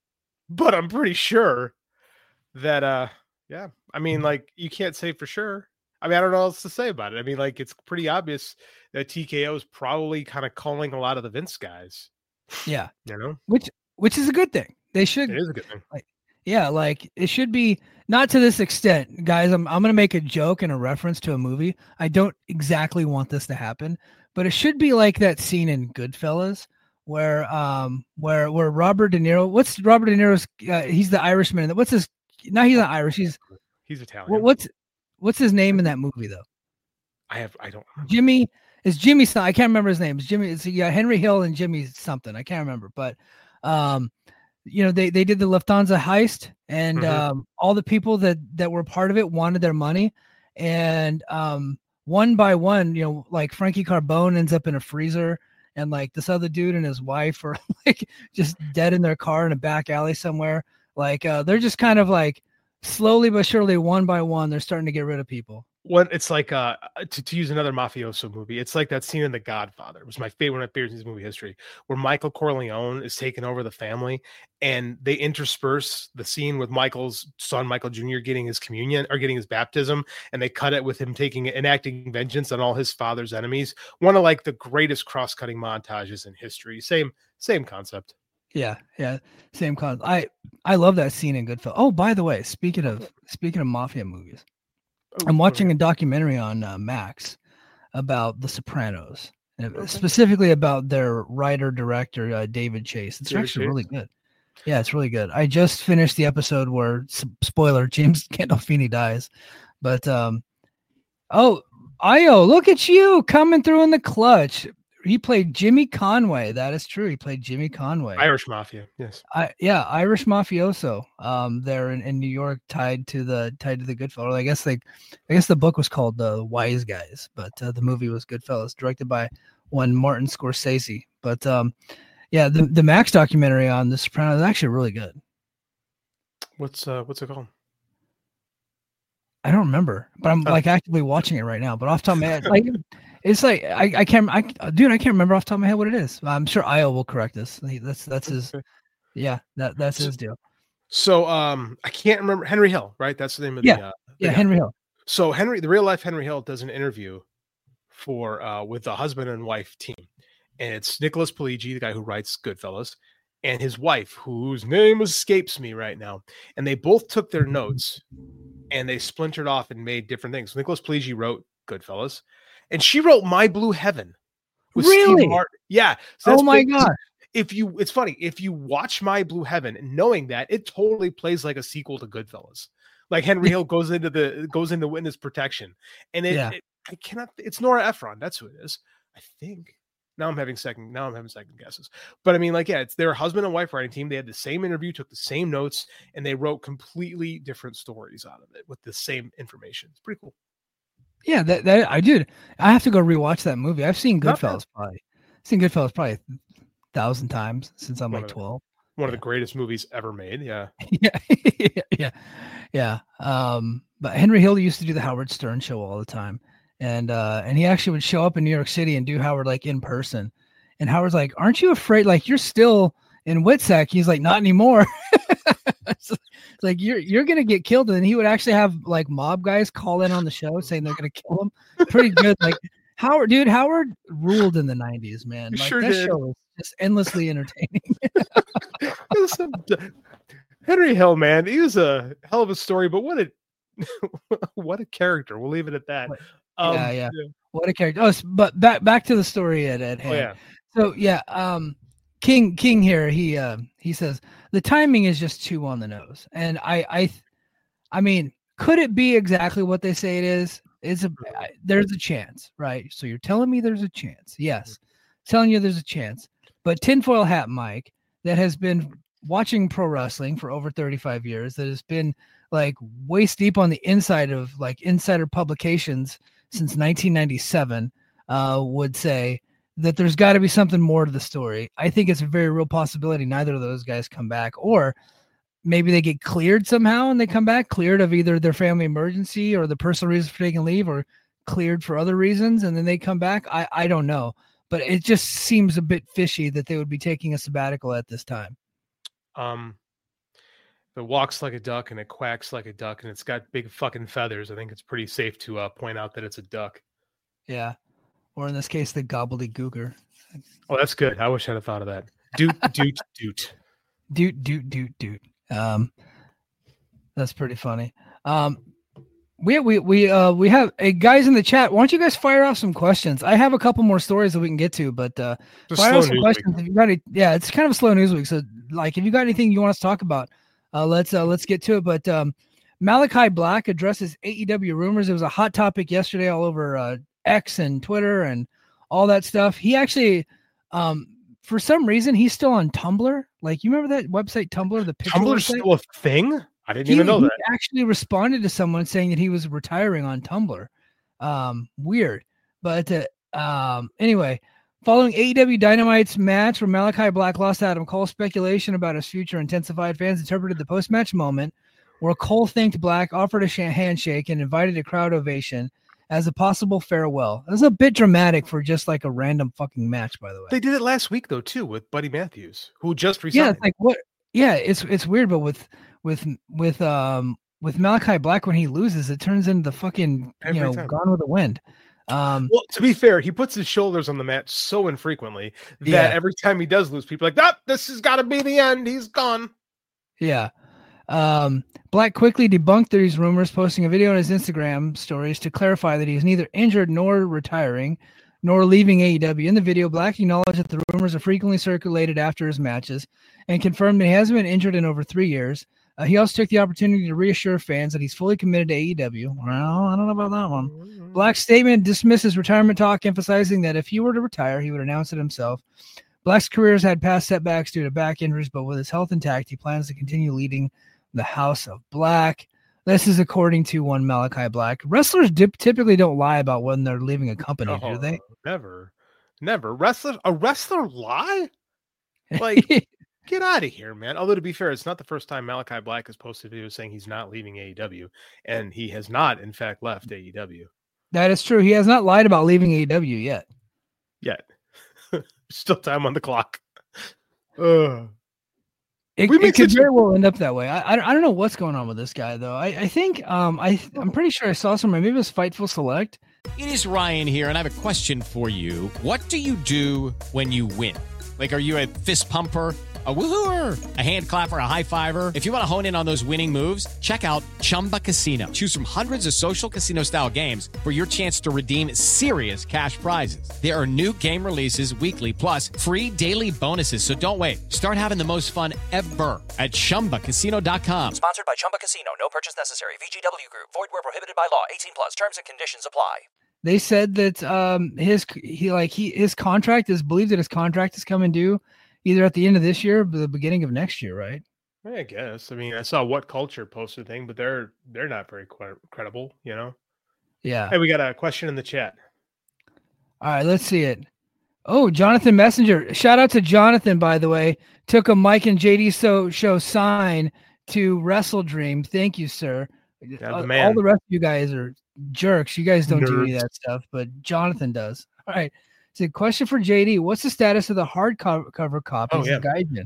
but I'm pretty sure that uh yeah, I mean, like, you can't say for sure. I mean, I don't know what else to say about it. I mean, like, it's pretty obvious that T K O is probably kind of calling a lot of the Vince guys. Yeah, You know, which which is a good thing. They should. it is a good thing. Yeah, like it should be not to this extent, guys. I'm I'm gonna make a joke and a reference to a movie. I don't exactly want this to happen, but it should be like that scene in Goodfellas where um where where Robert De Niro. What's Robert De Niro's? Uh, he's the Irishman. What's his? No, he's not Irish. He's He's Italian. what, what's what's his name in that movie though? I have I don't Jimmy is Jimmy. Some- I can't remember his name. It's Jimmy. It's yeah Henry Hill and Jimmy something. I can't remember, but um. You know, they, they did the Lufthansa heist, and Mhm. um, all the people that, that were part of it wanted their money. And um, one by one, you know, like Frankie Carbone ends up in a freezer, and like this other dude and his wife are like just dead in their car in a back alley somewhere. Like uh, they're just kind of like slowly but surely, one by one, they're starting to get rid of people. When it's like uh to, to use another mafioso movie, it's like that scene in The Godfather. It was my favorite, one of my favorites in movie history, where Michael Corleone is taking over the family, and they intersperse the scene with Michael's son, Michael Junior, getting his communion or getting his baptism, and they cut it with him taking enacting vengeance on all his father's enemies. One of like the greatest cross-cutting montages in history. Same same concept. Yeah, yeah, same concept. I I love that scene in Goodfellas. Oh, by the way, speaking of speaking of mafia movies. I'm watching a documentary on uh, Max about The Sopranos, and Okay. specifically about their writer director uh, David Chase. It's David actually Chase? really good. Yeah, it's really good. I just finished the episode where s- spoiler James Gandolfini dies, but um, oh, Io, look at you coming through in the clutch. He played Jimmy Conway. That is true. He played Jimmy Conway. Irish Mafia, yes. I yeah, Irish mafioso. Um, there in, in New York, tied to the tied to the Goodfellas. I guess like, I guess the book was called The Wise Guys, but uh, the movie was Goodfellas, directed by one Martin Scorsese. But um, yeah, the the Max documentary on The Sopranos is actually really good. What's uh what's it called? I don't remember, but I'm Oh. like actively watching it right now. But off the top of my head, like it's like I, I can't I dude I can't remember off the top of my head what it is. I'm sure Io will correct us. He- That's that's his Okay. yeah that that's So- his deal. So um, I can't remember Henry Hill, right? That's the name of Yeah. the uh, the Yeah, guy. Henry Hill. So Henry, the real life Henry Hill, does an interview for uh, with the husband and wife team, and it's Nicholas Pileggi, the guy who writes Goodfellas, and his wife, whose name escapes me right now, and they both took their notes and they splintered off and made different things. Nicholas Pileggi wrote Goodfellas, and she wrote My Blue Heaven. With Really? Steve Martin. Yeah. So Oh that's my big- God. If you, it's funny if you watch My Blue Heaven, knowing that it totally plays like a sequel to Goodfellas. Like Henry Hill goes into the goes into witness protection, and it, Yeah. it I cannot. It's Nora Ephron. That's who it is. I think. Now I'm having second. Now I'm having second guesses. But I mean, like, yeah, it's their husband and wife writing team. They had the same interview, took the same notes, and they wrote completely different stories out of it with the same information. It's pretty cool. Yeah, that, that I did. I have to go rewatch that movie. I've seen Not Goodfellas probably. Seen Goodfellas probably a thousand times since I'm One like of the- twelve. One of the greatest movies ever made. Yeah. yeah, yeah, yeah. Um, but Henry Hill used to do the Howard Stern show all the time, and uh, and he actually would show up in New York City and do Howard like in person. And Howard's like, "Aren't you afraid? Like you're still in Witsack?" He's like, "Not anymore." It's like you're you're gonna get killed, and then he would actually have like mob guys call in on the show saying they're gonna kill him. Pretty good. Like Howard, dude, Howard ruled in the nineties, man. He Like sure that did. show was just endlessly entertaining. Henry Hill, man, he was a hell of a story, but what a what a character. We'll leave it at that. What- Um, yeah, yeah. What a character. Oh, s- but back back to the story at, at Oh, hand. yeah. So yeah, um, King King here. He uh, he says the timing is just too on the nose, and I I, th- I mean, could it be exactly what they say it is? It's a I- there's a chance, right? So you're telling me there's a chance? Yes, telling you there's a chance. But tinfoil hat Mike, that has been watching pro wrestling for over thirty-five years, that has been like waist deep on the inside of like insider publications since nineteen ninety-seven, uh, would say that there's got to be something more to the story. I think it's a very real possibility neither of those guys come back, or maybe they get cleared somehow and they come back, cleared of either their family emergency or the personal reason for taking leave, or cleared for other reasons, and then they come back. I, I don't know, but it just seems a bit fishy that they would be taking a sabbatical at this time. Um, if it walks like a duck and it quacks like a duck and it's got big fucking feathers, I think it's pretty safe to uh, point out that it's a duck. Yeah. Or in this case, the gobbledygooker. Oh, that's good. I wish I'd have thought of that. Doot, doot, doot. Doot, doot, doot, doot. Um, that's pretty funny. Um, we we we uh we have hey, guys in the chat. Why don't you guys fire off some questions? I have a couple more stories that we can get to, but uh, It's a fire slow off some news questions week. if you got any. Yeah, it's kind of a slow news week. So, like, if you got anything you want us to talk about, uh, let's uh, let's get to it. But um, Malachi Black addresses A E W rumors. It was a hot topic yesterday all over uh, X and Twitter and all that stuff. He actually, um, for some reason, he's still on Tumblr. Like, you remember that website Tumblr, the picture Tumblr's website? still a thing? I didn't He, even know he that. actually responded to someone saying that he was retiring on Tumblr. Um, weird. But uh, um, anyway, following A E W Dynamite's match where Malachi Black lost Adam Cole, speculation about his future intensified. Fans interpreted the post-match moment where Cole thanked Black, offered a sh- handshake, and invited a crowd ovation as a possible farewell. It was a bit dramatic for just like a random fucking match, by the way. They did it last week though too with Buddy Matthews, who just Yeah, resigned. it's like what? Yeah, it's it's weird, but with with with um with Malachi Black, when he loses, it turns into the fucking Every you know time. Gone with the Wind. Um, Well, to be fair, he puts his shoulders on the mat so infrequently that Yeah. every time he does lose, people are like, "Ah, this has got to be the end. He's gone." yeah. Um, Black quickly debunked these rumors, posting a video on his Instagram stories to clarify that he is neither injured nor retiring, nor leaving A E W. In the video, Black acknowledged that the rumors are frequently circulated after his matches and confirmed that he hasn't been injured in over three years. Uh, he also took the opportunity to reassure fans that he's fully committed to A E W. Well, I don't know about that one. Black's statement dismisses retirement talk, emphasizing that if he were to retire, he would announce it himself. Black's career has had past setbacks due to back injuries, but with his health intact, he plans to continue leading the House of Black. This is according to one Malachi Black. Wrestlers dip, typically don't lie about when they're leaving a company, do they? Oh, never, never. Wrestler, a wrestler lie? Like, get out of here, man. Although to be fair, it's not the first time Malachi Black has posted videos saying he's not leaving A E W, and he has not, in fact, left A E W That is true. He has not lied about leaving A E W yet. yet. Still time on the clock. Ugh. It, We it make could such a- very well end up that way. I, I don't- I don't know what's going on with this guy though. I, I think um I I'm pretty sure I saw somewhere, maybe it was Fightful Select. It is Ryan here, and I have a question for you. What do you do when you win? Like, are you a fist pumper, a woohooer, a hand clapper, a high fiver? If you want to hone in on those winning moves, check out Chumba Casino. Choose from hundreds of social casino style games for your chance to redeem serious cash prizes. There are new game releases weekly, plus free daily bonuses. So don't wait. Start having the most fun ever at chumba casino dot com. Sponsored by Chumba Casino. No purchase necessary. V G W Group. Void where prohibited by law. eighteen plus. Terms and conditions apply. They said that um his he like he his contract is believed that his contract is coming due either at the end of this year or the beginning of next year, right? I guess. I mean, I saw What Culture posted a thing, but they're they're not very cre- credible, you know. Yeah. Hey, we got a question in the chat. All right, let's see it. Oh, Jonathan Messenger. Shout out to Jonathan, by the way. Took a Mike and J D so show sign to Wrestle Dream. Thank you, sir. Yeah, the Uh, man. All the rest of you guys are jerks. You guys don't do any of Nerds. that stuff, but Jonathan does. All right. So, question for J D: what's the status of the hardcover copies Oh, yeah. of Gaijin?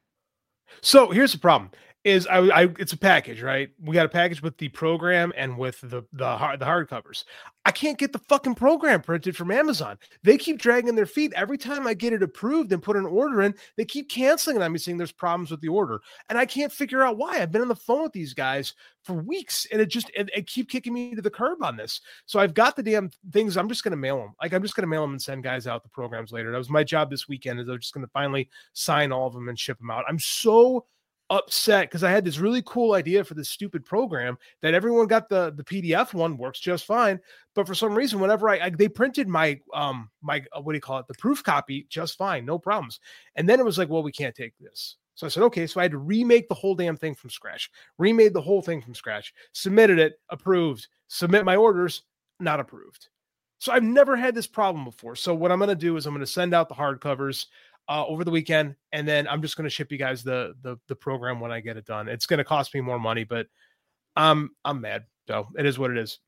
So here's the problem: is I, I it's a package, right? We got a package with the program and with the the hard the hardcovers. I can't get the fucking program printed from Amazon. They keep dragging their feet. Every time I get it approved and put an order in, they keep canceling it on me, saying there's problems with the order, and I can't figure out why. I've been on the phone with these guys for weeks, and it just it, it keep kicking me to the curb on this. So I've got the damn things. I'm just gonna mail them. Like I'm just gonna mail them and send guys out the programs later. That was my job this weekend. Is I'm just gonna finally sign all of them and ship them out. I'm so upset because I had this really cool idea for this stupid program that everyone got the the P D F one works just fine, but for some reason whenever I, I they printed my um my uh, what do you call it the proof copy just fine, no problems, and then it was like, well, we can't take this. So I said, okay, so I had to remake the whole damn thing from scratch, remade the whole thing from scratch, submitted it, approved, submit my orders, not approved. So I've never had this problem before. So what I'm going to do is I'm going to send out the hardcovers Uh, over the weekend, and then I'm just going to ship you guys the, the the program when I get it done. It's going to cost me more money, but I'm I'm mad. So it is what it is.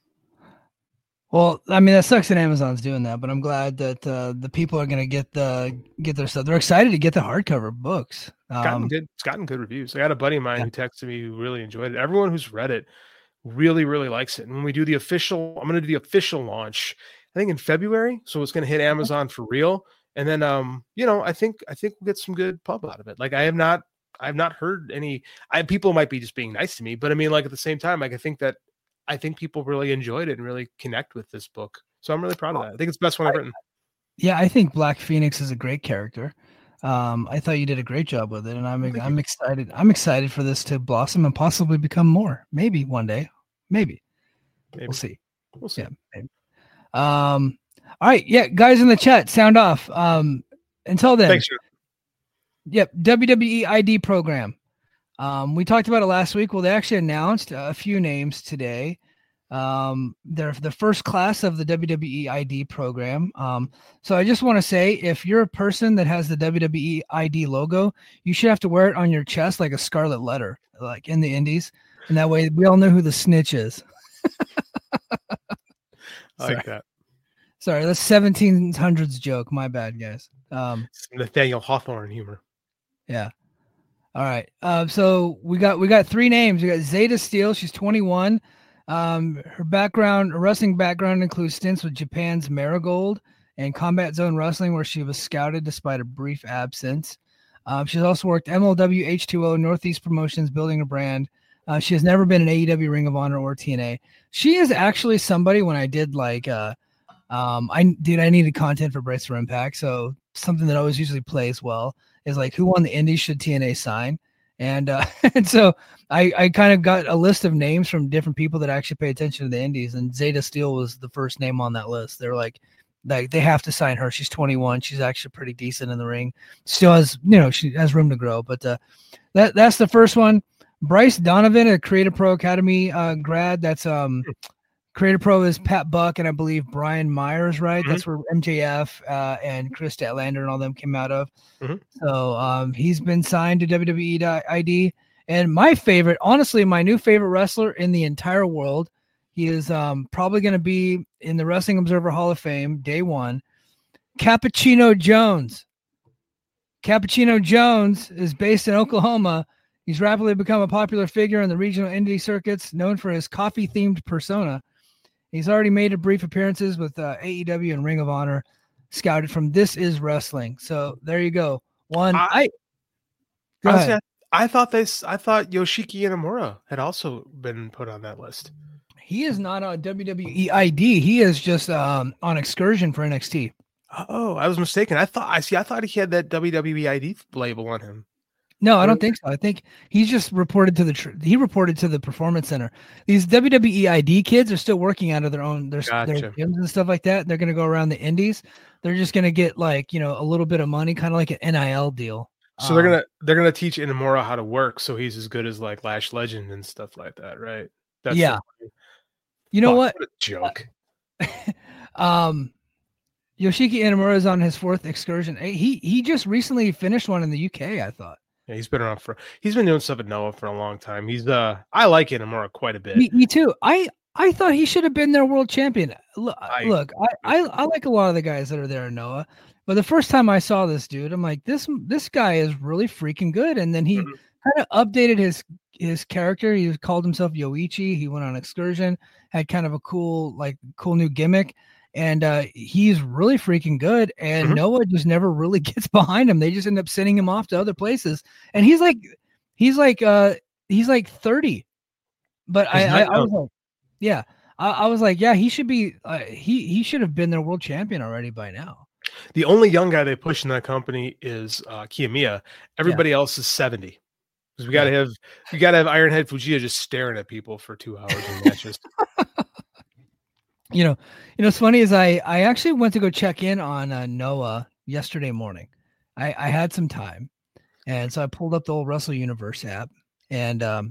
Well, I mean, that sucks that Amazon's doing that, but I'm glad that uh, the people are going to get the get their stuff. They're excited to get the hardcover books. It's gotten, Um, good, it's gotten good reviews. I got a buddy of mine yeah. who texted me who really enjoyed it. Everyone who's read it really, really likes it. And when we do the official, I'm going to do the official launch, I think in February. So it's going to hit Amazon for real. And then, um, you know, I think I think we'll get some good pub out of it. Like I have not, I have not heard any. I people might be just being nice to me, but I mean, like at the same time, like I think that I think people really enjoyed it and really connect with this book. So I'm really proud of that. I think it's the best one I've written. Yeah, I think Black Phoenix is a great character. Um, I thought you did a great job with it, and I'm Thank I'm you. excited. I'm excited for this to blossom and possibly become more. Maybe one day. Maybe. Maybe. We'll see. We'll see. Yeah. Maybe. Um. All right. Yeah, guys in the chat, sound off. Um. Until then. Thanks, Sean. Yep. W W E I D program. Um. We talked about it last week. Well, they actually announced a few names today. Um. They're the first class of the W W E I D program. Um. So I just want to say, if you're a person that has the W W E I D logo, you should have to wear it on your chest like a scarlet letter, like in the Indies, and that way we all know who the snitch is. I like that. Sorry, that's seventeen hundreds joke. My bad, guys. Um, It's Nathaniel Hawthorne humor. yeah. All right. Uh, so we got we got three names. We got Zeta Steele. She's twenty-one. Um, her background, her wrestling background includes stints with Japan's Marigold and Combat Zone Wrestling, where she was scouted despite a brief absence. Um, she's also worked M L W, H two O, Northeast Promotions, building a brand. Uh, she has never been in A E W, Ring of Honor, or T N A. She is actually somebody when I did like, uh, um, I did, I needed content for Brace for Impact. So something that always usually plays well is like, who won the Indies should T N A sign? And, uh, and so I, I kind of got a list of names from different people that actually pay attention to the Indies, and Zeta Steele was the first name on that list. They're like, like they have to sign her. She's twenty-one. She's actually pretty decent in the ring. Still has, you know, she has room to grow, but, uh, that that's the first one. Bryce Donovan, a Creative Pro Academy uh, grad. That's um, Creative Pro is Pat Buck and I believe Brian Myers, right? Mhm. That's where M J F uh, and Chris Statlander and all them came out of. Mhm. So um, he's been signed to W W E I D. And my favorite, honestly, my new favorite wrestler in the entire world, he is um, probably going to be in the Wrestling Observer Hall of Fame, day one, Cappuccino Jones. Cappuccino Jones is based in Oklahoma. He's rapidly become a popular figure in the regional indie circuits, known for his coffee-themed persona. He's already made a brief appearances with uh, A E W and Ring of Honor, scouted from This Is Wrestling. So there you go. One, I, I, go honestly, ahead. I, I thought this. I thought Yoshiki Inamura had also been put on that list. He is not on W W E I D. He is just um, on excursion for N X T. Oh, I was mistaken. I thought I see. I thought he had that W W E I D label on him. No, I don't think so. I think he's just reported to the tr- he reported to the Performance Center. These W W E I D kids are still working out of their own their, Gotcha. their gyms and stuff like that. They're going to go around the indies. They're just going to get like, you know, a little bit of money, kind of like an N I L deal. So um, they're gonna they're gonna teach Inamura how to work, so he's as good as like Lash Legend and stuff like that, right? That's yeah. The, you know fuck, what? what a joke. um, Yoshiki Inamura is on his fourth excursion. He he just recently finished one in the U K. I thought. Yeah, he's been around for he's been doing stuff at Noah for a long time. He's uh I like Inamura quite a bit. Me, me too. I I thought he should have been their world champion. Look, I, look, I, I I like a lot of the guys that are there in Noah, but the first time I saw this dude, I'm like, this this guy is really freaking good. And then he mm-hmm. kind of updated his his character. He called himself Yoichi. He went on excursion, had kind of a cool like cool new gimmick. And uh, he's really freaking good. And mm-hmm. Noah just never really gets behind him. They just end up sending him off to other places. And he's like, he's like, uh, he's like thirty. But I, I, I was like, yeah, I, I was like, yeah, he should be. Uh, he he should have been their world champion already by now. The only young guy they push in that company is uh, Kiyomiya. Everybody yeah. else is seventy. Because we got to yeah. have we got to have Ironhead Fujiya just staring at people for two hours in matches. You know, you know, what's funny is I, I actually went to go check in on uh, Noah yesterday morning. I, I had some time, and so I pulled up the old Wrestle Universe app, and um,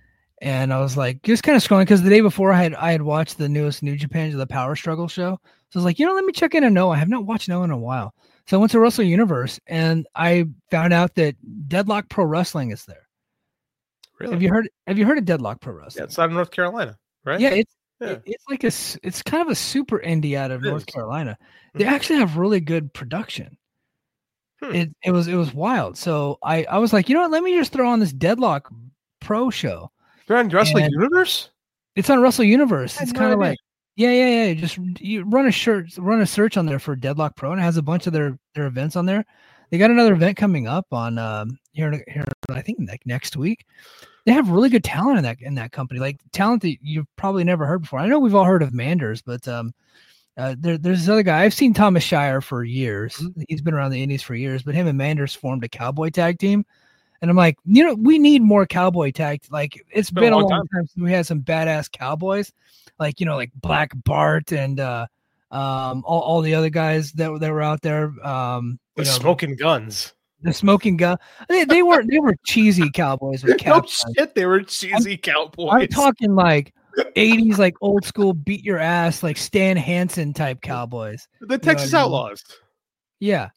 and I was like, just kind of scrolling because the day before I had I had watched the newest New Japan, the Power Struggle show. So I was like, you know, let me check in on Noah. I have not watched Noah in a while, so I went to Wrestle Universe, and I found out that Deadlock Pro Wrestling is there. Really? Have you heard? Have you heard of Deadlock Pro Wrestling? Yeah, it's out of North Carolina, right? Yeah, it's. Yeah. It, it's like a, it's kind of a super indie out of it North is. Carolina. Mm-hmm. They actually have really good production. Hmm. It it was it was wild. So I, I was like, you know what? Let me just throw on this Deadlock Pro show. They're on Wrestling and Universe. It's on Wrestle Universe. It's no kind of idea. like yeah yeah yeah. Just you run a shirt, run a search on there for Deadlock Pro, and it has a bunch of their their events on there. They got another event coming up on um, here here I think like next week. They have really good talent in that in that company, like talent that you've probably never heard before. I know we've all heard of Manders, but um, uh, there, there's this other guy. I've seen Thomas Shire for years. Mm-hmm. He's been around the Indies for years, but him and Manders formed a cowboy tag team. And I'm like, you know, we need more cowboy tag. Like it's, it's been, been a long, long time. time since we had some badass cowboys, like, you know, like Black Bart and uh, um, all, all the other guys that, that were out there. Um, the you know, smoking guns. The smoking gun. They, they were they were cheesy cowboys with no cowboys. shit, they were cheesy I'm, cowboys. I'm talking like eighties, like old school, beat your ass, like Stan Hansen type cowboys. The Texas you know Outlaws. I mean? Yeah,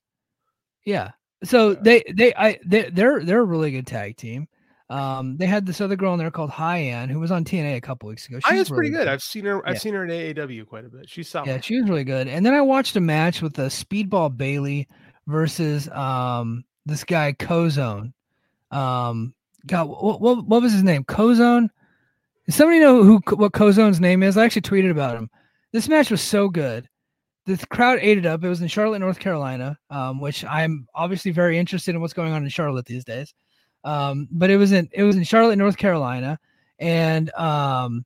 yeah. So yeah. they they I they they're they're a really good tag team. Um, they had this other girl in there called Hyann who was on T N A a couple weeks ago. She's really pretty good. good. I've seen her. I've yeah. seen her in A E W quite a bit. She's solid. Yeah, she was really good. And then I watched a match with the Speedball Bailey versus um. this guy Kozone. Um, God, what, what what was his name? Kozone. Does somebody know who what Kozone's name is? I actually tweeted about him. This match was so good. The crowd ate it up. It was in Charlotte, North Carolina, um, which I'm obviously very interested in what's going on in Charlotte these days. Um, but it was in it was in Charlotte, North Carolina, and um,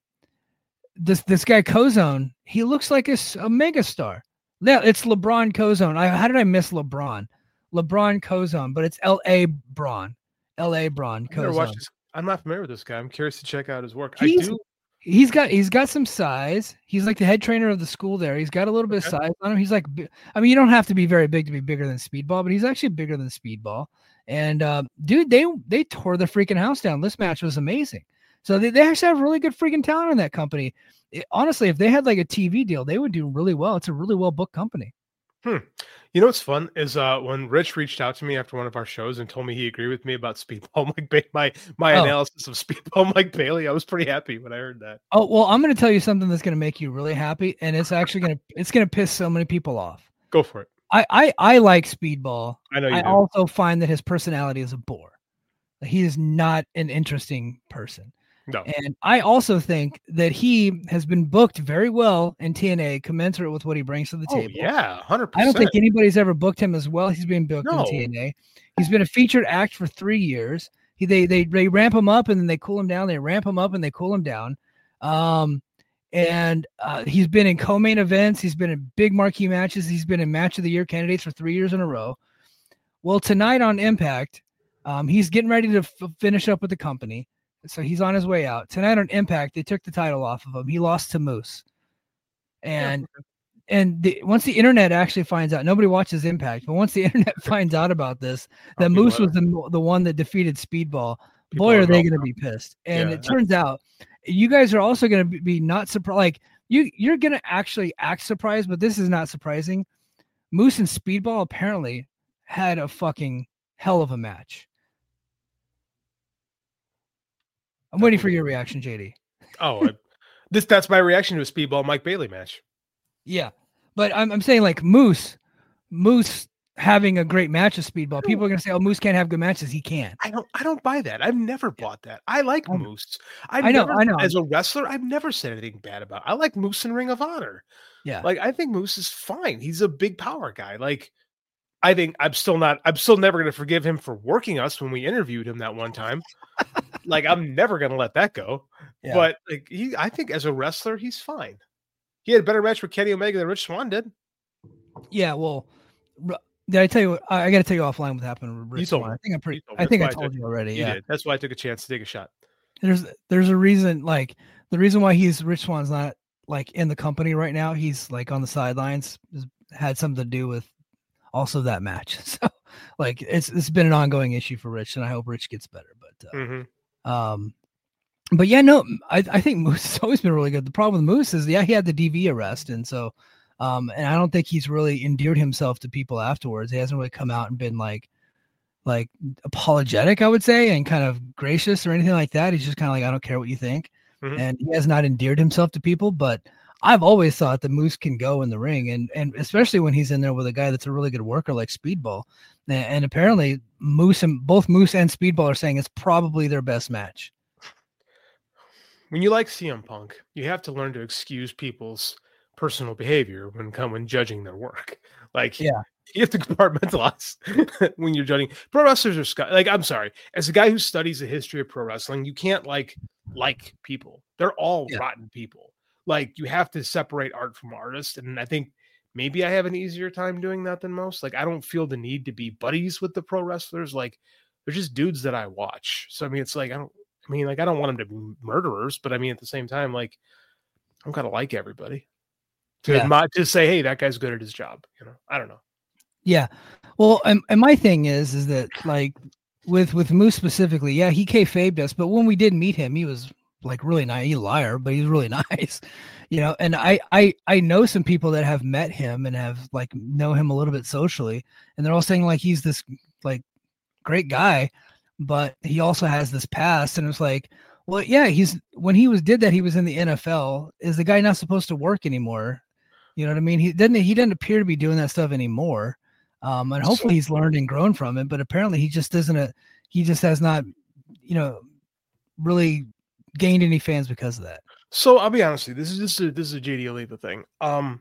this this guy Kozone, he looks like a, a megastar. Yeah, it's LeBron Kozone. I how did I miss LeBron? LeBron Kozone, but it's L A Braun. L A Braun Kozone. I'm not familiar with this guy. I'm curious to check out his work. He's, I do. He's got he's got some size. He's like the head trainer of the school there. He's got a little bit okay. of size on him. He's like, I mean, you don't have to be very big to be bigger than Speedball, but he's actually bigger than Speedball. And uh, dude, they they tore the freaking house down. This match was amazing. So they, they actually have really good freaking talent in that company. It, honestly, if they had like a T V deal, they would do really well. It's a really well booked company. Hmm. You know what's fun is uh, when Rich reached out to me after one of our shows and told me he agreed with me about Speedball Mike ba- my my oh. analysis of Speedball Mike Bailey. I was pretty happy when I heard that. Oh well, I'm going to tell you something that's going to make you really happy, and it's actually going to it's going to piss so many people off. Go for it. I, I, I like Speedball. I know you I do. also find that his personality is a bore. He is not an interesting person. No. And I also think that he has been booked very well in T N A, commensurate with what he brings to the Oh, table. yeah, one hundred I percent. don't think anybody's ever booked him as well. He's been booked No. in T N A. He's been a featured act for three years. He they they they ramp him up and then they cool him down. They ramp him up and they cool him down. Um, and uh, he's been in co-main events. He's been in big marquee matches. He's been in match of the year candidates for three years in a row. Well, tonight on Impact, um, he's getting ready to f- finish up with the company. So he's on his way out. Tonight on Impact, they took the title off of him. He lost to Moose. And and the, once the internet actually finds out, nobody watches Impact, but once the internet finds out about this, that people Moose are- was the, the one that defeated Speedball, People boy, are are they all- going to be pissed. And Yeah. it turns out you guys are also going to be not surprised. Like you, you're going to actually act surprised, but this is not surprising. Moose and Speedball apparently had a fucking hell of a match. I'm waiting for your reaction, J D. Oh, I, this that's my reaction to a Speedball Mike Bailey match. Yeah, but I'm I'm saying like Moose, Moose having a great match of Speedball. People are gonna say, "Oh, Moose can't have good matches." He can. I don't I don't buy that. I've never bought that. I like I know. Moose. I've I know, never, I know. As a wrestler, I've never said anything bad about. I like Moose in Ring of Honor. Yeah, Like I think Moose is fine. He's a big power guy. Like I think I'm still not. I'm still never going to forgive him for working us when we interviewed him that one time. Like I'm never going to let that go. Yeah. But like he, I think as a wrestler, he's fine. He had a better match with Kenny Omega than Rich Swann did. yeah. Well, r- did I tell you? What, I, I got to tell you offline what happened with You Rich told Swann. me. I think I'm pretty. You told me. I think I That's why I told took- you already. You yeah. did. That's why I took a chance to take a shot. There's there's a reason. Like the reason why he's Rich Swann's not like in the company right now. He's like on the sidelines. Has had something to do with also that match. So like it's it's been an ongoing issue for Rich, and I hope Rich gets better. But uh, Mm-hmm. Um, but yeah, no, I, I think Moose has always been really good. The problem with Moose is, yeah, he had the D V arrest, and so, um, and I don't think he's really endeared himself to people afterwards. He hasn't really come out and been like, like apologetic, I would say, and kind of gracious or anything like that. He's just kind of like, I don't care what you think, Mhm. and he has not endeared himself to people. But I've always thought that Moose can go in the ring, and and especially when he's in there with a guy that's a really good worker like Speedball. And, and apparently, Moose and both Moose and Speedball are saying it's probably their best match. When you like C M Punk, you have to learn to excuse people's personal behavior when come when judging their work. Like, Yeah. you have to compartmentalize when you're judging. Pro wrestlers are sc- like, I'm sorry, as a guy who studies the history of pro wrestling, you can't like like people. They're all Yeah. rotten people. Like, you have to separate art from artist, and I think maybe I have an easier time doing that than most. Like, I don't feel the need to be buddies with the pro wrestlers. Like, they're just dudes that I watch. So I mean, it's like I don't. I mean, like, I don't want them to be murderers, but I mean, at the same time, like, I'm kind of like everybody to Yeah. admi- to say, hey, that guy's good at his job. You know, I don't know. Yeah. Well, and, and my thing is, is that like with, with Moose specifically, yeah, he kayfabed us, but when we did meet him, he was like really nice. He's a liar, but he's really nice, you know? And I, I, I know some people that have met him and have like know him a little bit socially, and they're all saying like, he's this like great guy, but he also has this past. And it's like, well, yeah, he's, when he was, did that, he was in the N F L. Is the guy not supposed to work anymore? You know what I mean? He didn't, he didn't appear to be doing that stuff anymore. Um, and hopefully he's learned and grown from it, but apparently he just isn't a, he just has not, you know, really gained any fans because of that. So I'll be honest with you. This is this is this is a J D Oliva thing. Um,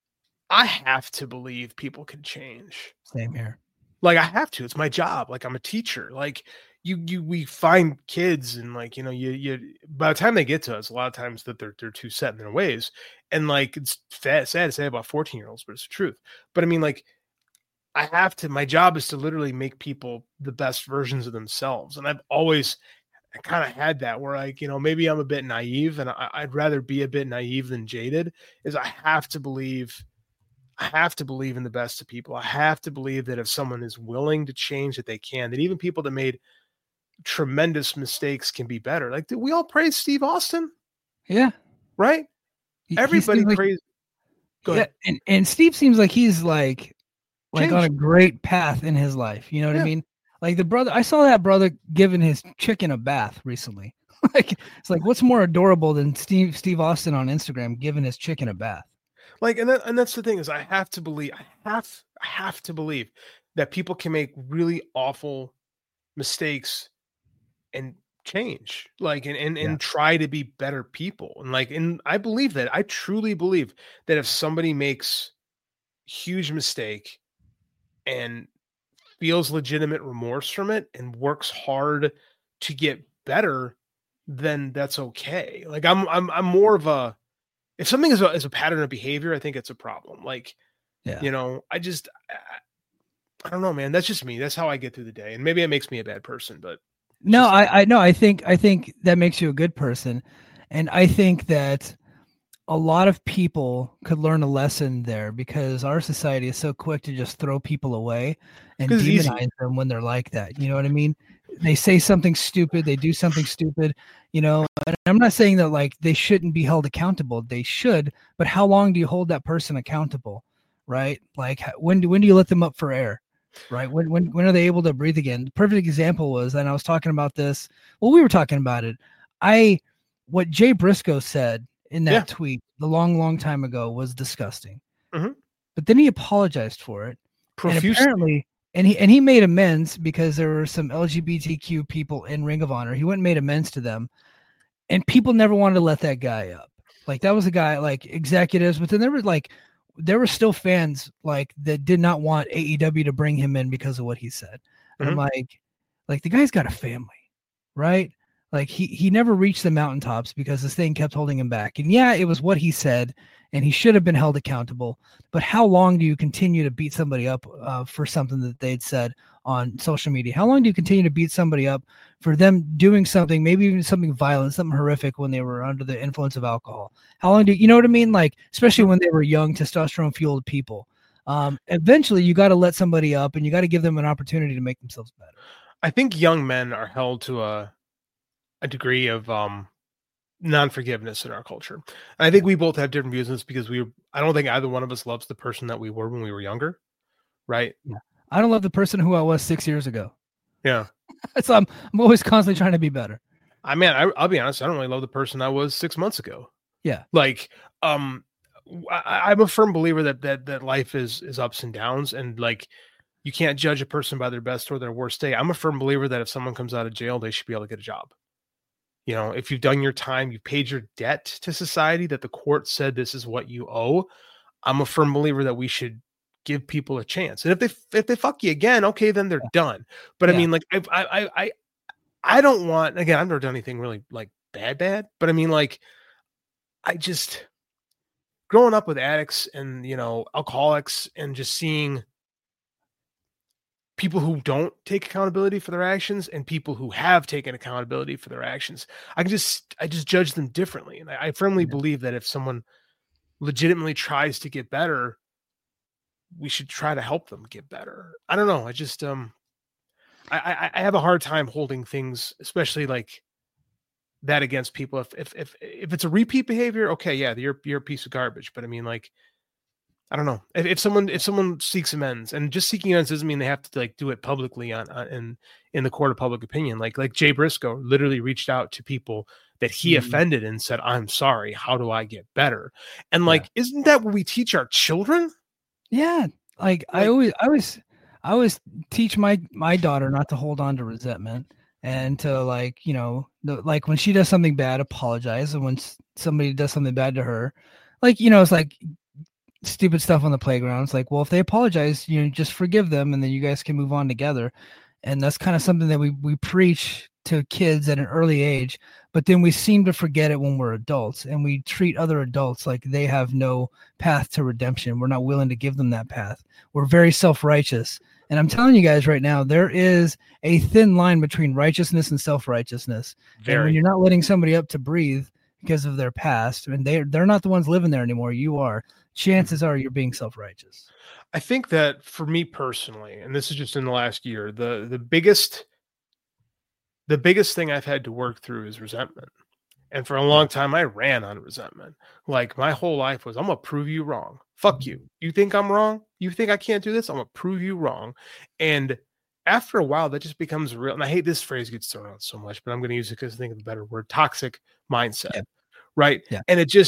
I have to believe people can change. Same here. Like, I have to. It's my job. Like, I'm a teacher. Like, you you we find kids and like, you know, you you by the time they get to us, a lot of times that they're they're too set in their ways. And like, it's sad, sad to say about fourteen year olds, but it's the truth. But I mean, like, I have to, my job is to literally make people the best versions of themselves. And I've always kind of had that where, like, you know, maybe I'm a bit naive, and I, I'd rather be a bit naive than jaded. Is I have to believe, I have to believe in the best of people. I have to believe that if someone is willing to change, that they can, that even people that made tremendous mistakes can be better. Like, did we all praise Steve Austin, Yeah. right? He- he Everybody seems like- praised. Go yeah, ahead. and, and Steve seems like he's like like on a Changed. great path in his life. You know what Yeah. I mean? Like the brother, I saw that brother giving his chicken a bath recently. Like it's like what's more adorable than Steve Steve Austin on Instagram giving his chicken a bath? Like, and that, and that's the thing is I have to believe, I have, I have to believe that people can make really awful mistakes and change, like, and, and, Yeah. and try to be better people. And like, and I believe that, I truly believe that if somebody makes huge mistake and feels legitimate remorse from it and works hard to get better, then that's okay. Like I'm, I'm, I'm more of a, if something is a, is a pattern of behavior, I think it's a problem. Like, Yeah. you know, I just, I, I don't know, man. That's just me. That's how I get through the day. And maybe it makes me a bad person, but No, just- I, I no, I think I think that makes you a good person. And I think that a lot of people could learn a lesson there because our society is so quick to just throw people away and 'Cause it's easy. demonize them when they're like that. You know what I mean? They say something stupid, they do something stupid, you know. And I'm not saying that like they shouldn't be held accountable. They should, but how long do you hold that person accountable? Right? Like h- when do when do you let them up for air? Right? When when when are they able to breathe again? The perfect example was, and I was talking about this. Well, we were talking about it. I what Jay Briscoe said in that Yeah. tweet the long, long time ago was disgusting. Mhm. But then he apologized for it. And profusely. apparently, and he and he made amends because there were some L G B T Q people in Ring of Honor. He went and made amends to them, and people never wanted to let that guy up. Like that was a guy, like executives, but then there were like there were still fans like that did not want A E W to bring him in because of what he said. And I'm Mhm. like, like the guy's got a family, right? Like he he never reached the mountaintops because this thing kept holding him back. And yeah, it was what he said, and he should have been held accountable. But how long do you continue to beat somebody up uh, for something that they'd said on social media? How long do you continue to beat somebody up for them doing something, maybe even something violent, something horrific when they were under the influence of alcohol? How long do you, you know what I mean? Like, especially when they were young, testosterone fueled people. Um, eventually, you got to let somebody up and you got to give them an opportunity to make themselves better. I think young men are held to a a degree of um non-forgiveness in our culture. And I think we both have different views on this because we I don't think either one of us loves the person that we were when we were younger. Right? I don't love the person who I was six years ago. Yeah. So I'm, I'm always constantly trying to be better. I mean, I, I'll be honest. I don't really love the person I was six months ago. Yeah. Like, um, I, I'm a firm believer that that that life is is ups and downs, and like you can't judge a person by their best or their worst day. I'm a firm believer that if someone comes out of jail, they should be able to get a job. You know, if you've done your time, you've paid your debt to society that the court said this is what you owe. I'm a firm believer that we should give people a chance. And if they if they fuck you again, okay, then they're done. But I Yeah. mean, like I I I I don't want, again, I've never done anything really like bad bad, but I mean, like I just growing up with addicts and, you know, alcoholics and just seeing people who don't take accountability for their actions and people who have taken accountability for their actions, I can just, I just judge them differently. And I, I firmly Yeah. believe that if someone legitimately tries to get better, we should try to help them get better. I don't know. I just, um, I, I, I have a hard time holding things, especially like that against people. If, if, if, if it's a repeat behavior, okay. Yeah. You're, you're a piece of garbage, but I mean, like, I don't know if, if someone if someone seeks amends, and just seeking amends doesn't mean they have to like do it publicly on, on in in the court of public opinion. Like like Jay Briscoe literally reached out to people that he Mhm. offended and said, "I'm sorry. How do I get better?" And Yeah. like, isn't that what we teach our children? Yeah. Like, I Like- always, I always, I always teach my, my daughter not to hold on to resentment and to like, you know, the, like when she does something bad, apologize. And when s- somebody does something bad to her, like, you know, it's like stupid stuff on the playground. It's like, well, if they apologize, you know, just forgive them and then you guys can move on together. And that's kind of something that we, we preach to kids at an early age, but then we seem to forget it when we're adults and we treat other adults like they have no path to redemption. We're not willing to give them that path. We're very self-righteous. And I'm telling you guys right now, there is a thin line between righteousness and self-righteousness. And when Very. you're not letting somebody up to breathe because of their past, and they they're not the ones living there anymore, you are, chances are you're being self-righteous. I think that for me personally, and this is just in the last year, the the biggest the biggest thing I've had to work through is resentment. And for a long time, I ran on resentment. Like my whole life was, I'm gonna prove you wrong. Fuck you. You think I'm wrong? You think I can't do this? I'm gonna prove you wrong. And after a while, that just becomes real. And I hate this phrase gets thrown out so much, but I'm gonna use it because I think of a better word: toxic mindset. Yeah. Right. Yeah. And it just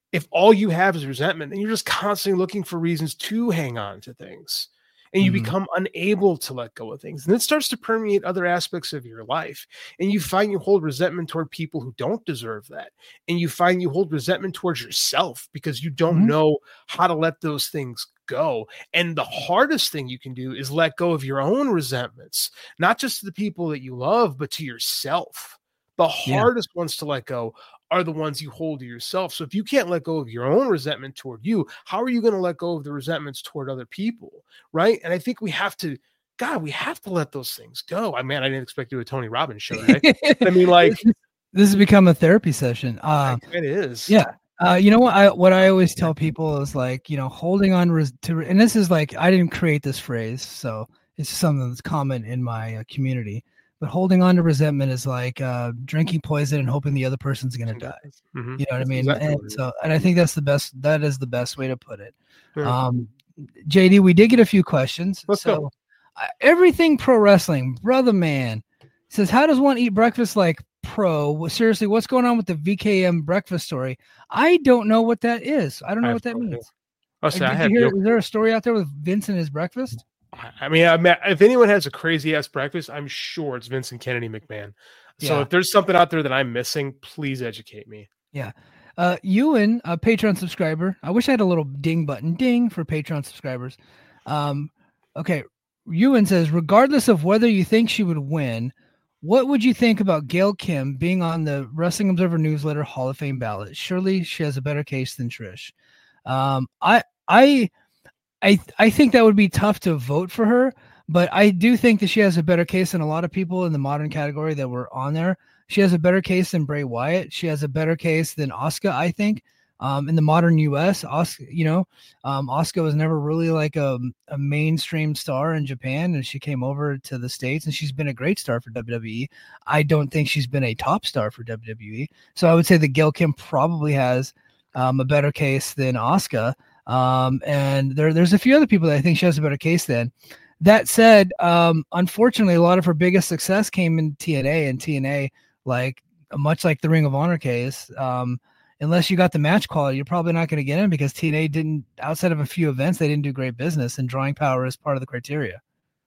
if all you have is resentment, then you're just constantly looking for reasons to hang on to things. And you Mhm. become unable to let go of things. And it starts to permeate other aspects of your life. And you find you hold resentment toward people who don't deserve that. And you find you hold resentment towards yourself because you don't Mhm. know how to let those things go. And the hardest thing you can do is let go of your own resentments, not just to the people that you love, but to yourself. The Yeah. hardest ones to let go are the ones you hold to yourself. So if you can't let go of your own resentment toward you, how are you going to let go of the resentments toward other people? Right. And I think we have to, God, we have to let those things go. I mean, I didn't expect to do a Tony Robbins show today. I mean, like, this, this has become a therapy session. Uh, it is. yeah. Uh, you know what I what I always tell people is like, you know, holding on res- to, and this is like, I didn't create this phrase, so it's something that's common in my uh, community. But holding on to resentment is like uh, drinking poison and hoping the other person's going to die. Mhm. You know what I That's mean? exactly And what it is. so, and I think that's the best. That is the best way to put it. Yeah. Um, J D, we did get a few questions. Let's so, go. uh, everything pro wrestling, brother man says, how does one eat breakfast like pro? Well, seriously, what's going on with the V K M breakfast story? I don't know what that is. I don't know I what that have no idea. means. Oh, Like, so I did have you hear? no- Is there a story out there with Vince and his breakfast? I mean, I mean, if anyone has a crazy ass breakfast, I'm sure it's Vincent Kennedy McMahon. So Yeah. if there's something out there that I'm missing, please educate me. Yeah. Uh, Ewan, a Patreon subscriber. I wish I had a little ding button ding for Patreon subscribers. Um, okay. Ewan says, regardless of whether you think she would win, what would you think about Gail Kim being on the Wrestling Observer Newsletter Hall of Fame ballot? Surely she has a better case than Trish. Um, I, I, I, I think that would be tough to vote for her, but I do think that she has a better case than a lot of people in the modern category that were on there. She has a better case than Bray Wyatt. She has a better case than Asuka, I think. Um, in the modern U S, Asuka, you know, um, Asuka was never really like a, a mainstream star in Japan, and she came over to the States, and she's been a great star for W W E. I don't think she's been a top star for W W E. So I would say that Gail Kim probably has um, a better case than Asuka. Um, and there, there's a few other people that I think she has a better case than. That said, um, unfortunately, a lot of her biggest success came in T N A, and T N A, like much like the Ring of Honor case, um, unless you got the match quality, you're probably not going to get in because T N A didn't, outside of a few events, they didn't do great business, and drawing power is part of the criteria.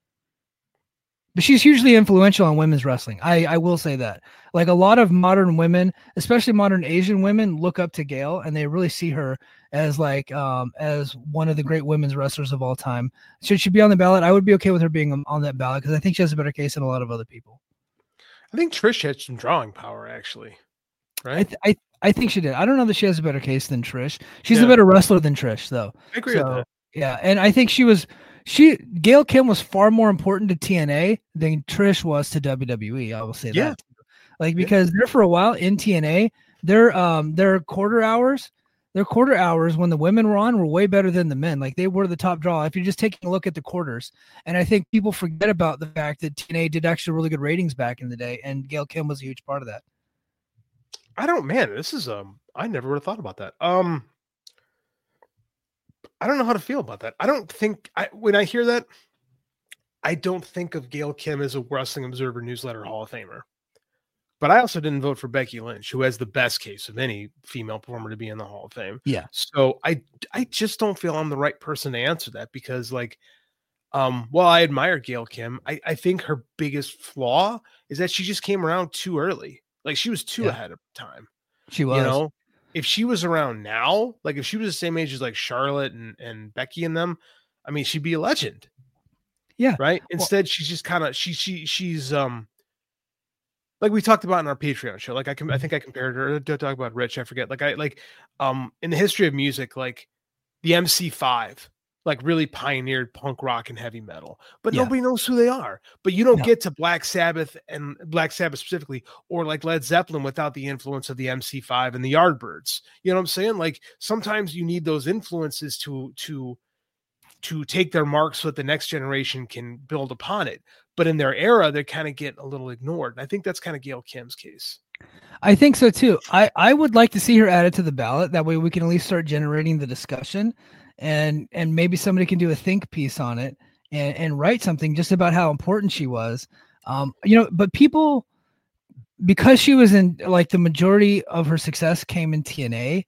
But she's hugely influential on women's wrestling. I, I will say that. Like a lot of modern women, especially modern Asian women, look up to Gail, and they really see her as like um, as one of the great women's wrestlers of all time. Should she be on the ballot? I would be okay with her being on, on that ballot because I think she has a better case than a lot of other people. I think Trish had some drawing power, actually. Right? I, th- I I think she did. I don't know that she has a better case than Trish. She's Yeah. a better wrestler than Trish, though. I agree So, with that. yeah, and I think she was she Gail Kim was far more important to T N A than Trish was to W W E. I will say Yeah. that. Too. Like because there for a while in T N A, their um their quarter hours, their quarter hours when the women were on were way better than the men. Like they were the top draw. If you're just taking a look at the quarters, and I think people forget about the fact that T N A did actually really good ratings back in the day, and Gail Kim was a huge part of that. I don't, man, this is, um, I never would have thought about that. Um, I don't know how to feel about that. I don't think, I when I hear that, I don't think of Gail Kim as a Wrestling Observer Newsletter Hall of Famer. But I also didn't vote for Becky Lynch, who has the best case of any female performer to be in the Hall of Fame. Yeah. So I I just don't feel I'm the right person to answer that because, like, um, while I admire Gail Kim, I, I think her biggest flaw is that she just came around too early. Like she was too Yeah. ahead of time. She was. You know, if she was around now, like if she was the same age as like Charlotte and, and Becky and them, I mean, she'd be a legend. Yeah. Right. Instead, she's just kind of she she she's um like we talked about in our Patreon show. Like I can I think I compared her to talk about Rich. I forget. Like I like um in the history of music, like the M C five like really pioneered punk rock and heavy metal, but Yeah. nobody knows who they are. But you don't No. get to Black Sabbath and Black Sabbath specifically, or like Led Zeppelin without the influence of the M C five and the Yardbirds. You know what I'm saying? Like sometimes you need those influences to to to take their mark so that the next generation can build upon it. But in their era, they kind of get a little ignored. And I think that's kind of Gail Kim's case. I think so too. I, I would like to see her added to the ballot. That way we can at least start generating the discussion, and and maybe somebody can do a think piece on it and, and write something just about how important she was. Um, you know, but people, because she was in like the majority of her success came in T N A,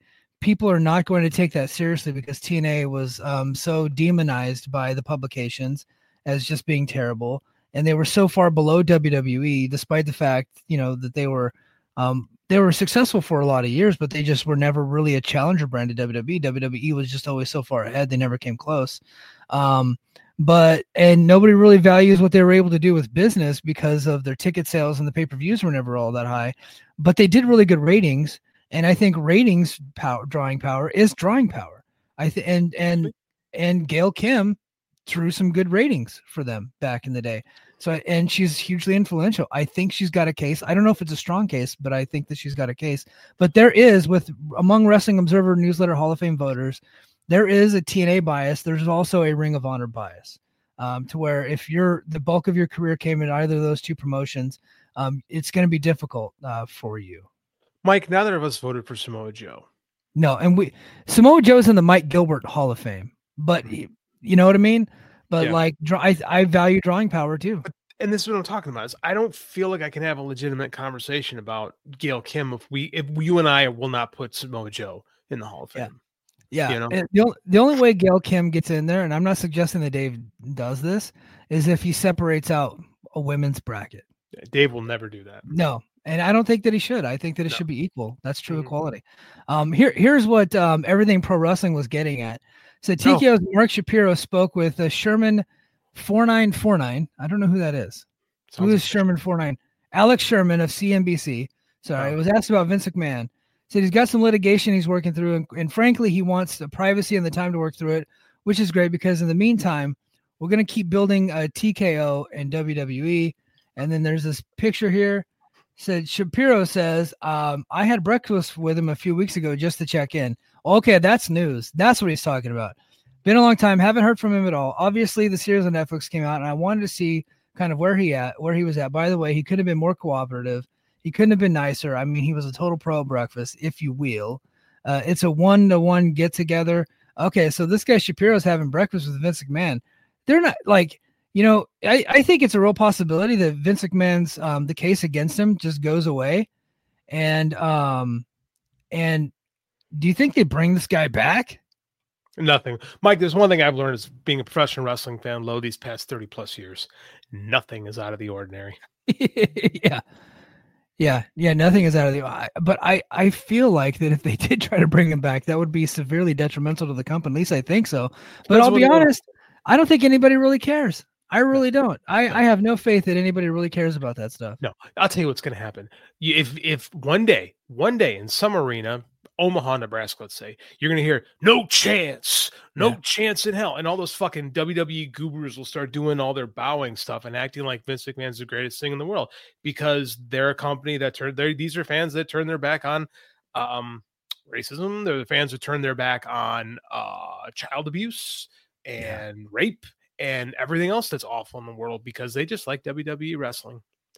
people are not going to take that seriously because T N A was um, so demonized by the publications as just being terrible. And they were so far below W W E, despite the fact, you know, that they were um, they were successful for a lot of years, but they just were never really a challenger brand to W W E. W W E was just always so far ahead. They never came close. Um, but, and nobody really values what they were able to do with business because of their ticket sales, and the pay-per-views were never all that high, but they did really good ratings. And I think ratings power, drawing power is drawing power. I think, and, and, and Gail Kim drew some good ratings for them back in the day. So, and she's hugely influential. I think she's got a case. I don't know if it's a strong case, but I think that she's got a case. But there is, with among Wrestling Observer Newsletter Hall of Fame voters, there is a T N A bias. There's also a Ring of Honor bias, um, to where if you're the bulk of your career came in either of those two promotions, um, it's going to be difficult uh, for you. Mike, neither of us voted for Samoa Joe. No, and we Samoa Joe's in the Mike Gilbert Hall of Fame, but he, you know what I mean? But Yeah. like, draw, I, I value drawing power too. And this is what I'm talking about. Is I don't feel like I can have a legitimate conversation about Gail Kim if we, if you and I will not put Samoa Joe in the Hall of Fame. Yeah. You know? And the, only, the only way Gail Kim gets in there, and I'm not suggesting that Dave does this, is if he separates out a women's bracket. Dave will never do that. No. And I don't think that he should. I think that it No. should be equal. That's true Mhm. equality. Um, here, here's what um, Everything Pro Wrestling was getting at. So T K O's Mark Shapiro spoke with uh, Sherman four nine four nine. I don't know who that is. Sounds Who like is Sherman four nine? Alex Sherman of C N B C. Sorry, Oh. it was asked about Vince McMahon. Said he's got some litigation he's working through, and, and frankly, he wants the privacy and the time to work through it, which is great because in the meantime, we're going to keep building a T K O and W W E. And then there's this picture here. Said Shapiro says, um, I had breakfast with him a few weeks ago just to check in. Okay, that's news. That's what he's talking about. Been a long time. Haven't heard from him at all. Obviously, the series on Netflix came out, and I wanted to see kind of where he at, where he was at. By the way, he could have been more cooperative. He couldn't have been nicer. I mean, he was a total pro breakfast, if you will. Uh, it's a one-to-one get-together. Okay, so this guy Shapiro's having breakfast with Vince McMahon. They're not like, you know, I, I think it's a real possibility that Vince McMahon's um, the case against him just goes away. And um, and do you think they bring this guy back? Nothing. Mike, there's one thing I've learned as being a professional wrestling fan, low these past thirty plus years. Nothing is out of the ordinary. yeah. Yeah. Yeah. Nothing is out of the, I, but I, I feel like that if they did try to bring him back, that would be severely detrimental to the company. At least I think so. But Depends I'll what be they want. honest. I don't think anybody really cares. I really don't. I, I have no faith that anybody really cares about that stuff. No, I'll tell you what's going to happen. You, if if one day, one day in some arena, Omaha, Nebraska, let's say, you're going to hear no chance, no Yeah. chance in hell, and all those fucking W W E gurus will start doing all their bowing stuff and acting like Vince McMahon's the greatest thing in the world because they're a company that turned. These are fans that turn their back on um, racism. They're the fans who turn their back on uh, child abuse and rape and everything else that's awful in the world because they just like W W E wrestling.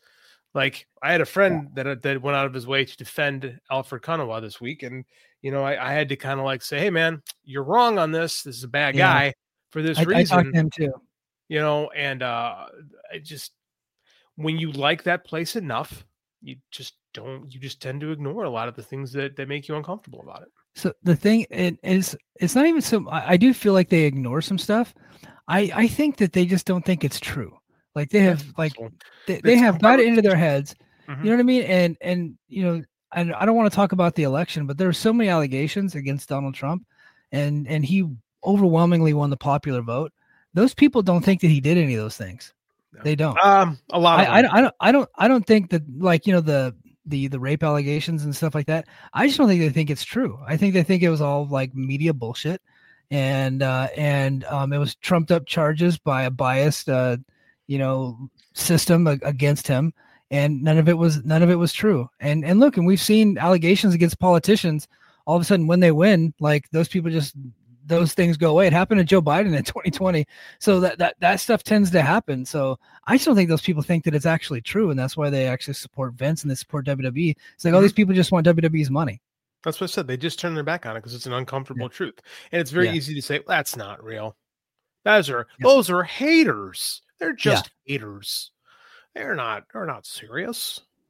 Like I had a friend that uh, that went out of his way to defend Alfred Konuwa this week, and you know I, I had to kind of like say, "Hey, man, you're wrong on this. This is a bad Yeah. guy for this I, I reason." talked to him too. You know, and uh, I just when you like that place enough, you just don't. You just tend to ignore a lot of the things that that make you uncomfortable about it. So the thing it is, it's not even so. I, I do feel like they ignore some stuff. I, I think that they just don't think it's true. Like they have like So, they, they it's have got it into their heads. Mhm. You know what I mean? And and you know, and I don't want to talk about the election, but there were so many allegations against Donald Trump, and and he overwhelmingly won the popular vote. Those people don't think that he did any of those things. No. They don't. Um, a lot. Of I, I, them. don't- I don't I don't I don't think that like you know the the the rape allegations and stuff like that. I just don't think they think it's true. I think they think it was all like media bullshit, and uh, and um, it was trumped up charges by a biased uh, you know system a- against him, and none of it was none of it was true. And and look, and we've seen allegations against politicians. All of a sudden, when they win, like those people just those things go away. It happened to Joe Biden in twenty twenty. So that, that, that stuff tends to happen. So I just don't think those people think that it's actually true. And that's why they actually support Vince and they support W W E. It's like, Mhm. all these people just want W W E's money. That's what I said. They just turn their back on it because it's an uncomfortable truth. And it's very Yeah. easy to say, that's not real. Those are Yeah. those are haters. They're just haters. They're not, they're not serious.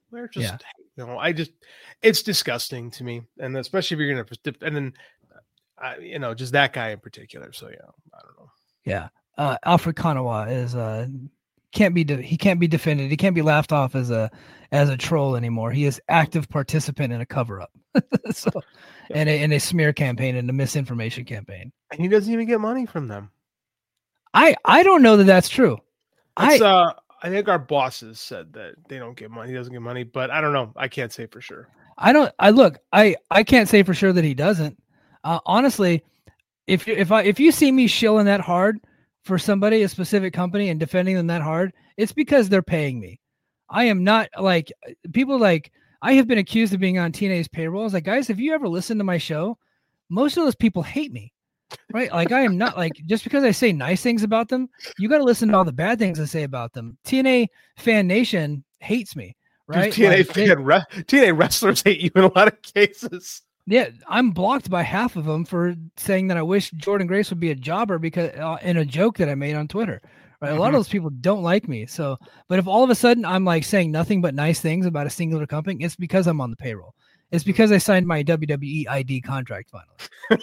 They're just, Yeah. you know, I just, it's disgusting to me. And especially if you're going to, and then, uh, you know, just that guy in particular. So, yeah, I don't know. Yeah. Uh, Alfred Kanawa is, uh, can't be, de- he can't be defended. He can't be laughed off as a, as a troll anymore. He is active participant in a cover up. so, and a, in a smear campaign and a misinformation campaign. And he doesn't even get money from them. I, I don't know that that's true. It's, I, uh, I think our bosses said that they don't get money. He doesn't get money, but I don't know. I can't say for sure. I don't, I look, I, I can't say for sure that he doesn't. Uh, honestly, if you, if I, if you see me shilling that hard for somebody, a specific company, and defending them that hard, it's because they're paying me. I am not like people like, I have been accused of being on T N A's payroll. I was like, guys, if you ever listen to my show, most of those people hate me, right? Like I am not like, just because I say nice things about them, you got to listen to all the bad things I say about them. T N A fan nation hates me, right? Dude, T N A, like, fan, they, re- T N A wrestlers hate you in a lot of cases. Yeah, I'm blocked by half of them for saying that I wish Jordan Grace would be a jobber because uh, in a joke that I made on Twitter. Right, mm-hmm. A lot of those people don't like me. So, but if all of a sudden I'm like saying nothing but nice things about a singular company, it's because I'm on the payroll. It's because I signed my W W E I D contract finally.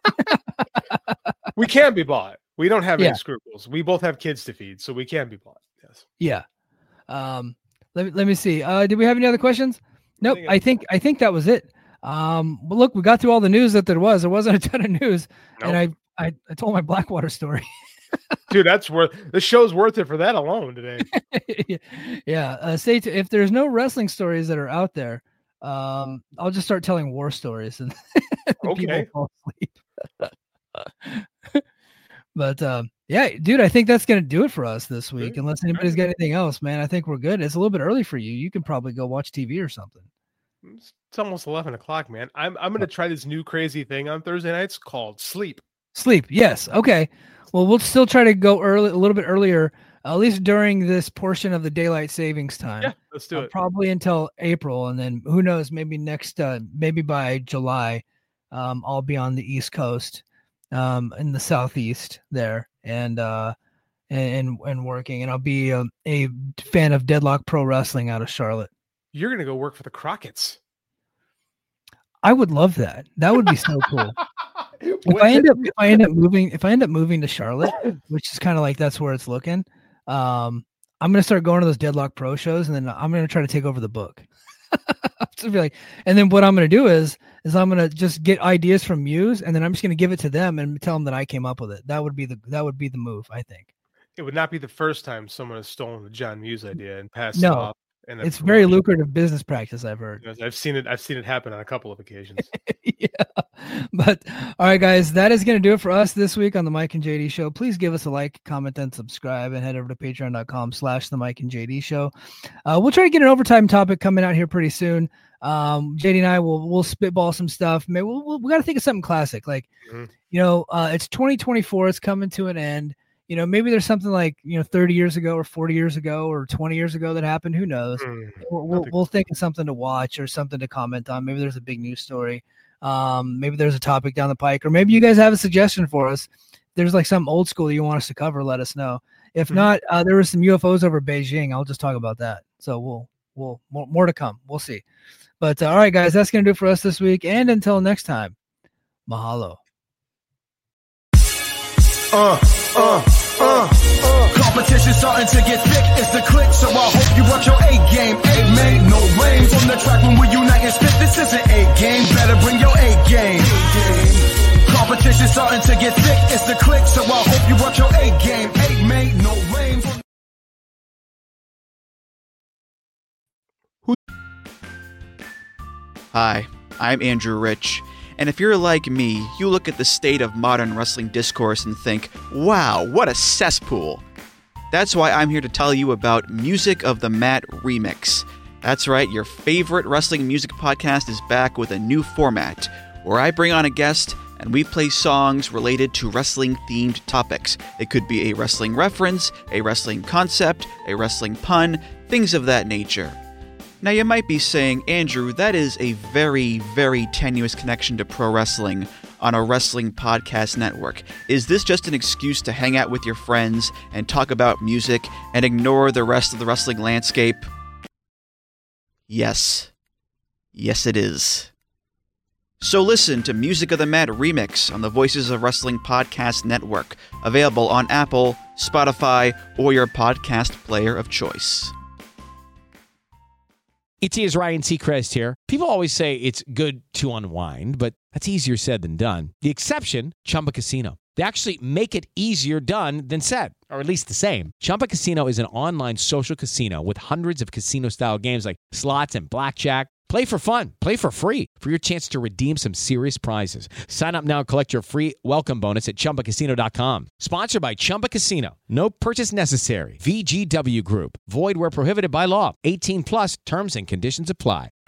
We can be bought. We don't have yeah. any scruples. We both have kids to feed, so we can be bought. Yes. Yeah. Um. Let me let me see. Uh, did we have any other questions? Nope. I think I think that was it. Um, well, look, we got through all the news that there was. There wasn't a ton of news, nope. and I, I I told my Blackwater story. Dude, that's worth the show's worth it for that alone today. yeah. Uh, say to, if there's no wrestling stories that are out there, um, I'll just start telling war stories and okay. people fall asleep. But um, yeah, dude, I think that's gonna do it for us this week. Good. Unless anybody's got anything else, man, I think we're good. It's a little bit early for you. You can probably go watch T V or something. It's almost eleven o'clock, man. I'm I'm gonna try this new crazy thing on Thursday nights called Sleep. Sleep, yes. Okay. Well, we'll still try to go early, a little bit earlier, at least during this portion of the daylight savings time. Yeah, let's do uh, it. Probably until April, and then who knows? Maybe next, uh, maybe by July, um, I'll be on the East Coast, um, in the Southeast there, and uh, and and working, and I'll be a, a fan of Deadlock Pro Wrestling out of Charlotte. You're gonna go work for the Crockett's. I would love that. That would be so cool. If I end up if I end up moving if I end up moving to Charlotte, which is kind of like that's where it's looking, um, I'm gonna start going to those Deadlock Pro shows, and then I'm gonna try to take over the book. Just be like, and then what I'm gonna do is is I'm gonna just get ideas from Muse, and then I'm just gonna give it to them and tell them that I came up with it. That would be the that would be the move, I think. It would not be the first time someone has stolen the John Muse idea and passed no. it off. And it's very lucrative business practice, I've heard. I've seen it. I've seen it happen on a couple of occasions. yeah. But all right, guys, that is going to do it for us this week on the Mike and J D Show. Please give us a like, comment, and subscribe, and head over to patreon.com slash the Mike and J D Show. Uh, we'll try to get an overtime topic coming out here pretty soon. Um, J D and I will we'll spitball some stuff. Maybe we'll, we'll, we got to think of something classic. Like, mm-hmm. you know, uh, it's twenty twenty-four. It's coming to an end. You know, maybe there's something like, you know, thirty years ago or forty years ago or twenty years ago that happened. Who knows? Mm, we'll, we'll, we'll think of something to watch or something to comment on. Maybe there's a big news story. Um, maybe there's a topic down the pike, or maybe you guys have a suggestion for us. There's like some old school you want us to cover. Let us know. If mm-hmm. not, uh, there were some U F Os over Beijing. I'll just talk about that. So we'll, we'll, more, more to come. We'll see. But uh, all right, guys, that's going to do it for us this week. And until next time, mahalo. Uh, uh. Uh, uh, competition starting to get thick, it's the click, so I hope you watch your A-game. A-man, no rain from the track when we unite and spit. This is an A-game, better bring your A-game. Competition starting to get thick, it's the click, so I hope you watch your A-game. A-man, no rain from... Hi, I'm Andrew Rich. And if you're like me, you look at the state of modern wrestling discourse and think, wow, what a cesspool. That's why I'm here to tell you about Music of the Mat Remix. That's right, your favorite wrestling music podcast is back with a new format, where I bring on a guest and we play songs related to wrestling-themed topics. It could be a wrestling reference, a wrestling concept, a wrestling pun, things of that nature. Now you might be saying, Andrew, that is a very, very tenuous connection to pro wrestling on a wrestling podcast network. Is this just an excuse to hang out with your friends and talk about music and ignore the rest of the wrestling landscape? Yes. Yes, it is. So listen to Music of the Mat Remix on the Voices of Wrestling Podcast Network, available on Apple, Spotify, or your podcast player of choice. It is Ryan Seacrest here. People always say it's good to unwind, but that's easier said than done. The exception, Chumba Casino. They actually make it easier done than said, or at least the same. Chumba Casino is an online social casino with hundreds of casino-style games like slots and blackjack. Play for fun. Play for free for your chance to redeem some serious prizes. Sign up now and collect your free welcome bonus at Chumba Casino dot com. Sponsored by Chumba Casino. No purchase necessary. V G W Group. Void where prohibited by law. eighteen plus terms and conditions apply.